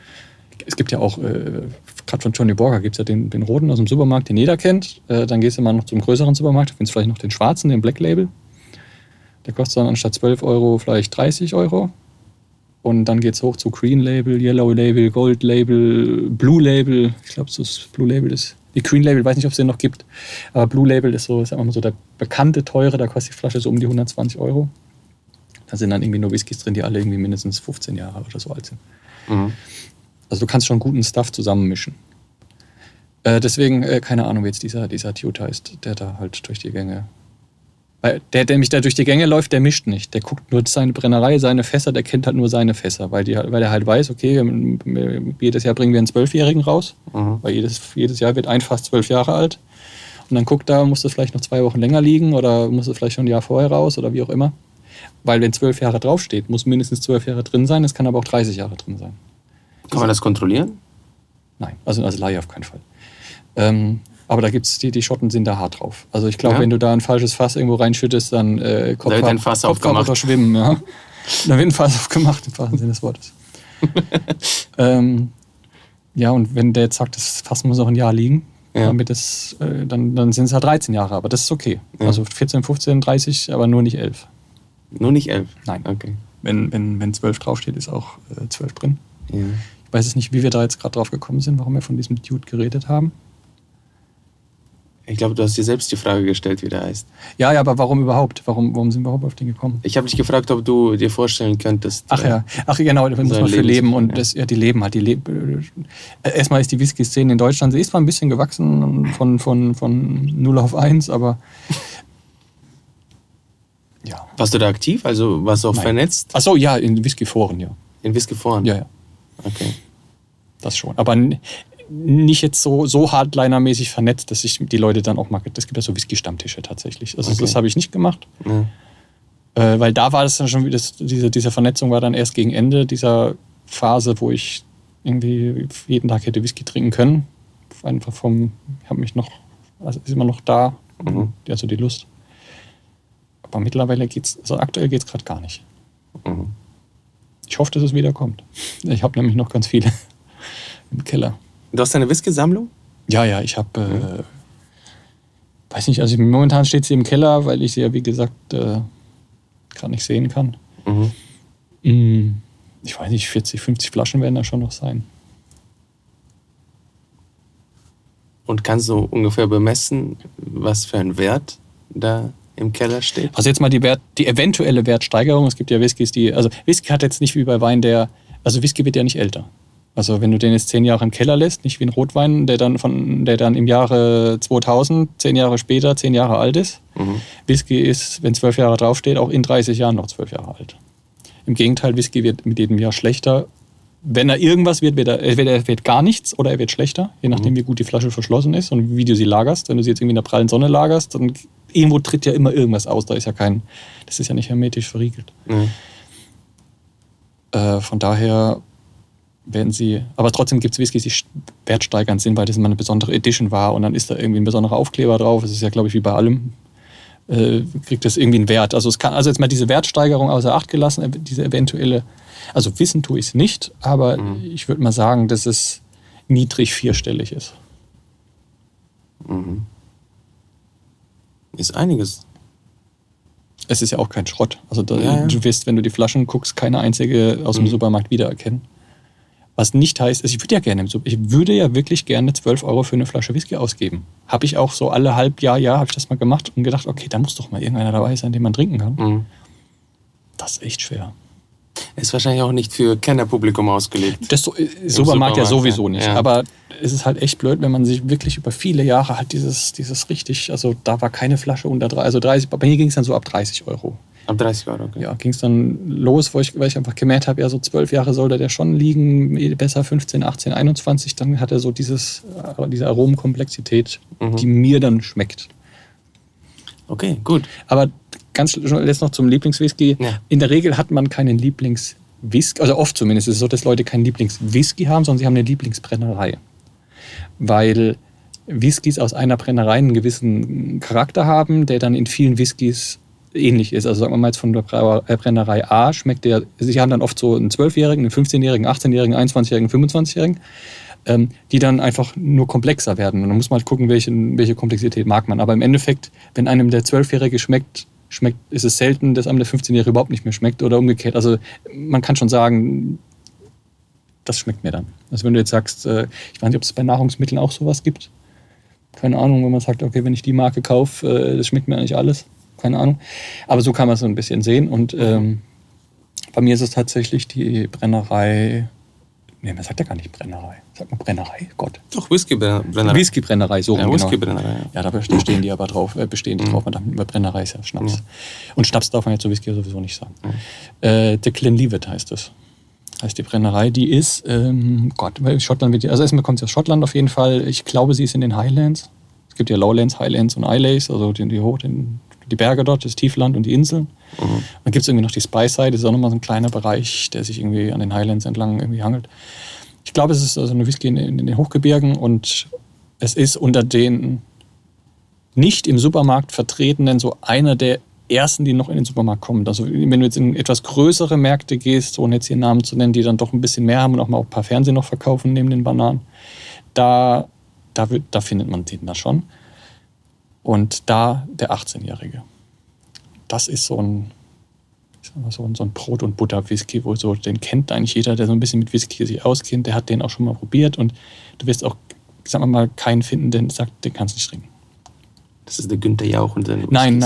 Es gibt ja auch, gerade von Johnny Walker gibt es ja den roten aus dem Supermarkt, den jeder kennt. Dann gehst du mal noch zum größeren Supermarkt, findest vielleicht noch den schwarzen, den Black Label. Der kostet dann anstatt 12 Euro vielleicht 30 Euro. Und dann geht es hoch zu Green Label, Yellow Label, Gold Label, Blue Label. Ich glaube, das Blue Label ist... Die Green Label, weiß nicht, ob es den noch gibt. Aber Blue Label ist so, sagen wir mal so, der bekannte, teure, da kostet die Flasche so um die 120 Euro. Da sind dann irgendwie nur Whiskys drin, die alle irgendwie mindestens 15 Jahre oder so alt sind. Mhm. Also du kannst schon guten Stuff zusammenmischen. Deswegen, keine Ahnung, wie jetzt dieser Dude heißt, der da halt durch die Gänge... Weil der mich da durch die Gänge läuft, der mischt nicht. Der guckt nur seine Brennerei, seine Fässer, der kennt halt nur seine Fässer. Weil er halt weiß, okay, jedes Jahr bringen wir einen 12-Jährigen raus. Mhm. Weil jedes Jahr wird ein Fass 12 Jahre alt. Und dann guckt da, muss das vielleicht noch 2 Wochen länger liegen oder muss es vielleicht schon ein Jahr vorher raus oder wie auch immer. Weil wenn 12 Jahre draufsteht, muss mindestens 12 Jahre drin sein. Es kann aber auch 30 Jahre drin sein. Kann man das kontrollieren? Nein, also als Laie auf keinen Fall. Aber da gibt's die Schotten sind da hart drauf. Also ich glaube, wenn du da ein falsches Fass irgendwo reinschüttest, dann Kopf wird ein Fass aufgemacht. Oder schwimmen, ja. Da wird ein Fass aufgemacht, im wahrsten Sinne des Wortes. Ja, und wenn der jetzt sagt, das Fass muss noch ein Jahr liegen, damit das, dann sind es halt 13 Jahre, aber das ist okay. Ja. Also 14, 15, 30, aber nur nicht 11. Nur nicht 11? Nein. Okay. Wenn 12 draufsteht, ist auch 12 drin. Ja. Ich weiß jetzt nicht, wie wir da jetzt gerade drauf gekommen sind, warum wir von diesem Dude geredet haben. Ich glaube, du hast dir selbst die Frage gestellt, wie der heißt. Ja, aber warum überhaupt? Warum sind wir überhaupt auf den gekommen? Ich habe dich gefragt, ob du dir vorstellen könntest... Ach genau, da muss man für leben. Und die leben halt. Erstmal ist die Whisky-Szene in Deutschland, sie ist zwar ein bisschen gewachsen von 0 auf 1, aber... Ja. Warst du da aktiv? Also warst du auch vernetzt? Ach so, ja, in Whisky-Foren, ja. In Whisky-Foren? Ja. Okay. Das schon. Aber nicht jetzt so Hardliner-mäßig vernetzt, dass ich die Leute dann auch mag. Es gibt ja so Whisky-Stammtische tatsächlich. Also das habe ich nicht gemacht. Ja. Weil da war das dann schon wieder, diese Vernetzung war dann erst gegen Ende dieser Phase, wo ich irgendwie jeden Tag hätte Whisky trinken können. Einfach ist immer noch da, also die Lust. Aber mittlerweile aktuell geht's gerade gar nicht. Mhm. Ich hoffe, dass es wieder kommt. Ich habe nämlich noch ganz viele im Keller. Du hast eine Whisky-Sammlung? Ja, ich habe, weiß nicht, also momentan steht sie im Keller, weil ich sie ja, wie gesagt, gerade nicht sehen kann. Mhm. Ich weiß nicht, 40, 50 Flaschen werden da schon noch sein. Und kannst du ungefähr bemessen, was für einen Wert da im Keller steht? Also jetzt mal die eventuelle Wertsteigerung. Es gibt ja Whiskys, also Whisky hat jetzt nicht wie bei Wein also Whisky wird ja nicht älter. Also wenn du den jetzt 10 Jahre im Keller lässt, nicht wie ein Rotwein, der dann im Jahre 2000, 10 Jahre später, 10 Jahre alt ist. Whisky ist, wenn 12 Jahre draufsteht, auch in 30 Jahren noch 12 Jahre alt. Im Gegenteil, Whisky wird mit jedem Jahr schlechter. Wenn er irgendwas wird, entweder er wird gar nichts oder er wird schlechter, je nachdem, wie gut die Flasche verschlossen ist und wie du sie lagerst. Wenn du sie jetzt irgendwie in der prallen Sonne lagerst, dann irgendwo tritt ja immer irgendwas aus. Das ist ja nicht hermetisch verriegelt. Von daher werden sie, aber trotzdem gibt es Whiskys, die wertsteigernd sind, weil das immer eine besondere Edition war und dann ist da irgendwie ein besonderer Aufkleber drauf. Es ist ja, glaube ich, wie bei allem, kriegt das irgendwie einen Wert. Also jetzt mal diese Wertsteigerung außer Acht gelassen, diese eventuelle, also wissen tue ich es nicht, aber ich würde mal sagen, dass es niedrig vierstellig ist. Ist einiges. Es ist ja auch kein Schrott. Also du wirst, wenn du die Flaschen guckst, keine einzige aus dem Supermarkt wiedererkennen. Was nicht heißt, ich würde ja wirklich gerne 12 Euro für eine Flasche Whisky ausgeben. Habe ich auch so alle Jahr habe ich das mal gemacht und gedacht, okay, da muss doch mal irgendeiner dabei sein, den man trinken kann. Das ist echt schwer. Ist wahrscheinlich auch nicht für Kennerpublikum ausgelegt. Das Supermarkt ja sowieso nicht. Ja. Aber es ist halt echt blöd, wenn man sich wirklich über viele Jahre halt dieses richtig, also da war keine Flasche unter 30, bei mir ging es dann so ab 30 Euro. Ab 30 Euro, okay. Ja, ging es dann los, weil ich einfach gemerkt habe, ja, so 12 Jahre sollte der schon liegen, besser 15, 18, 21, dann hat er so diese Aromenkomplexität, die mir dann schmeckt. Okay, gut. Aber ganz jetzt noch zum Lieblingswhisky. Ja. In der Regel hat man keinen Lieblingswhisky, also oft zumindest ist es so, dass Leute keinen Lieblingswhisky haben, sondern sie haben eine Lieblingsbrennerei. Weil Whiskys aus einer Brennerei einen gewissen Charakter haben, der dann in vielen Whiskys ähnlich ist. Also sagen wir mal jetzt von der Brennerei A schmeckt der, sie haben dann oft so einen 12-Jährigen, einen 15-Jährigen, 18-Jährigen, 21-Jährigen, 25-Jährigen, die dann einfach nur komplexer werden. Und dann muss man halt gucken, welche Komplexität mag man. Aber im Endeffekt, wenn einem der 12-Jährige schmeckt, ist es selten, dass einem der 15-Jährige überhaupt nicht mehr schmeckt oder umgekehrt. Also man kann schon sagen, das schmeckt mir dann. Also wenn du jetzt sagst, ich weiß nicht, ob es bei Nahrungsmitteln auch sowas gibt. Keine Ahnung, wenn man sagt, okay, wenn ich die Marke kaufe, das schmeckt mir eigentlich alles. Keine Ahnung. Aber so kann man es so ein bisschen sehen. Und bei mir ist es tatsächlich die Brennerei. Nee, man sagt ja gar nicht Brennerei. Sagt man Brennerei? Gott. Doch, Whiskybrennerei. Whiskybrennerei, so. Ja, genau. Whiskybrennerei. Ja, da bestehen die aber drauf. Drauf. Bei Brennerei ist ja Schnaps. Ja. Und Schnaps darf man jetzt zu Whisky sowieso nicht sagen. Ja. The Glenlivet heißt es. Heißt die Brennerei. Die ist, Schottland. Also erstmal kommt sie aus Schottland auf jeden Fall. Ich glaube, sie ist in den Highlands. Es gibt ja Lowlands, Highlands und Islands, also die Berge dort, das Tiefland und die Inseln. Dann gibt es irgendwie noch die Speyside, das ist auch nochmal so ein kleiner Bereich, der sich irgendwie an den Highlands entlang irgendwie hangelt. Ich glaube, es ist also eine Whisky in den Hochgebirgen und es ist unter den nicht im Supermarkt vertretenen so einer der ersten, die noch in den Supermarkt kommen. Also wenn du jetzt in etwas größere Märkte gehst, ohne jetzt hier Namen zu nennen, die dann doch ein bisschen mehr haben und auch mal ein paar Fernsehen noch verkaufen neben den Bananen, da findet man den da schon. Und da der 18-Jährige. Das ist so ein Brot- und Butter-Whisky, wo so, den kennt eigentlich jeder, der so ein bisschen mit Whisky sich auskennt. Der hat den auch schon mal probiert und du wirst auch, sagen wir mal, keinen finden, der sagt, den kannst du nicht trinken. Das ist der Günther Jauch und den Nein.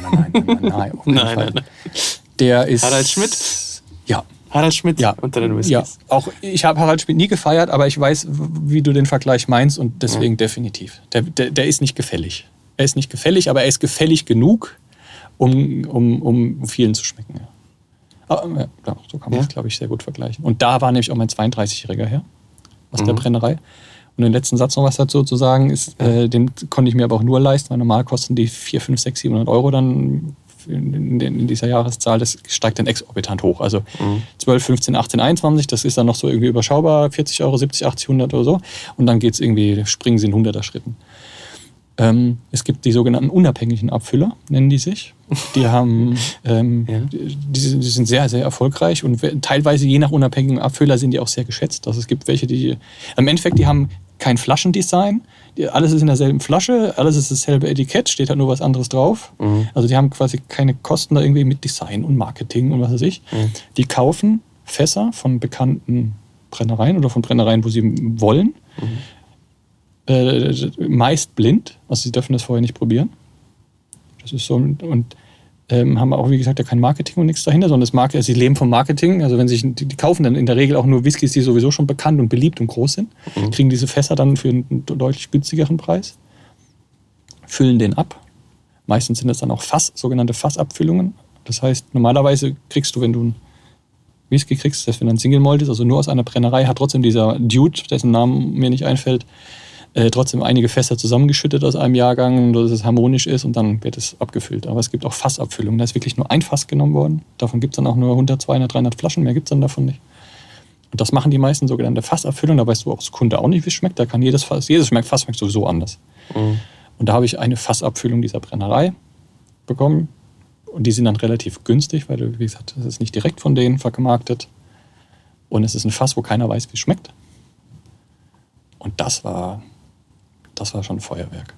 Der ist Harald Schmidt? Ja. Harald Schmidt unter den Whiskys. Ja, auch ich habe Harald Schmidt nie gefeiert, aber ich weiß, wie du den Vergleich meinst und deswegen definitiv. Der ist nicht gefällig. Er ist nicht gefällig, aber er ist gefällig genug, um vielen zu schmecken. Ja. Aber, so kann man es, glaube ich, sehr gut vergleichen. Und da war nämlich auch mein 32-Jähriger her, aus der Brennerei. Und den letzten Satz noch was dazu zu sagen, ist, den konnte ich mir aber auch nur leisten, weil normal kosten die 4, 5, 6, 700 Euro dann in dieser Jahreszahl. Das steigt dann exorbitant hoch. Also 12, 15, 18, 21, das ist dann noch so irgendwie überschaubar, 40 Euro, 70, 80, 100 oder so. Und dann geht es irgendwie, springen sie in 100er Schritten. Es gibt die sogenannten unabhängigen Abfüller, nennen die sich. Die haben, die sind sehr, sehr erfolgreich und teilweise je nach unabhängigen Abfüller sind die auch sehr geschätzt. Also es gibt welche, die im Endeffekt, die haben kein Flaschendesign. Alles ist in derselben Flasche, alles ist dasselbe Etikett, steht halt nur was anderes drauf. Also die haben quasi keine Kosten da irgendwie mit Design und Marketing und was weiß ich. Die kaufen Fässer von bekannten Brennereien oder von Brennereien, wo sie wollen. Meist blind, also sie dürfen das vorher nicht probieren. Das ist so. Und haben auch, wie gesagt, ja kein Marketing und nichts dahinter, sondern sie leben vom Marketing. Also wenn die kaufen dann in der Regel auch nur Whiskys, die sowieso schon bekannt und beliebt und groß sind, kriegen diese Fässer dann für einen deutlich günstigeren Preis, füllen den ab. Meistens sind das dann auch sogenannte Fassabfüllungen. Das heißt, normalerweise kriegst du, wenn du einen Whisky kriegst, das wenn ein Single Malt ist, also nur aus einer Brennerei, hat trotzdem dieser Dude, dessen Namen mir nicht einfällt, trotzdem einige Fässer zusammengeschüttet aus einem Jahrgang, dass es harmonisch ist und dann wird es abgefüllt. Aber es gibt auch Fassabfüllungen. Da ist wirklich nur ein Fass genommen worden. Davon gibt es dann auch nur 100, 200, 300 Flaschen. Mehr gibt es dann davon nicht. Und das machen die meisten sogenannte Fassabfüllungen. Da weißt du als Kunde auch nicht, wie es schmeckt. Da kann jedes Fass schmeckt sowieso anders. Mhm. Und da habe ich eine Fassabfüllung dieser Brennerei bekommen. Und die sind dann relativ günstig, weil, wie gesagt, das ist nicht direkt von denen vermarktet. Und es ist ein Fass, wo keiner weiß, wie es schmeckt. Und das war schon ein Feuerwerk.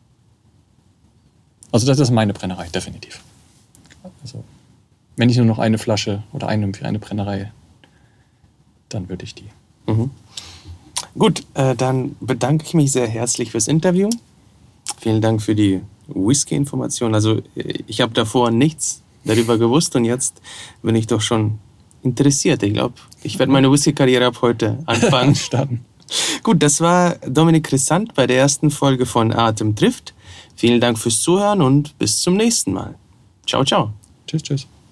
Also das ist meine Brennerei, definitiv. Also, wenn ich nur noch eine Flasche oder eine Brennerei, dann würde ich die. Mhm. Gut, dann bedanke ich mich sehr herzlich fürs Interview. Vielen Dank für die Whisky-Information. Also ich habe davor nichts darüber gewusst und jetzt bin ich doch schon interessiert. Ich glaube, ich werde meine Whisky-Karriere ab heute anfangen. Starten. Gut, das war Dominik Chrysant bei der ersten Folge von Atem trifft. Vielen Dank fürs Zuhören und bis zum nächsten Mal. Ciao, ciao. Tschüss, tschüss.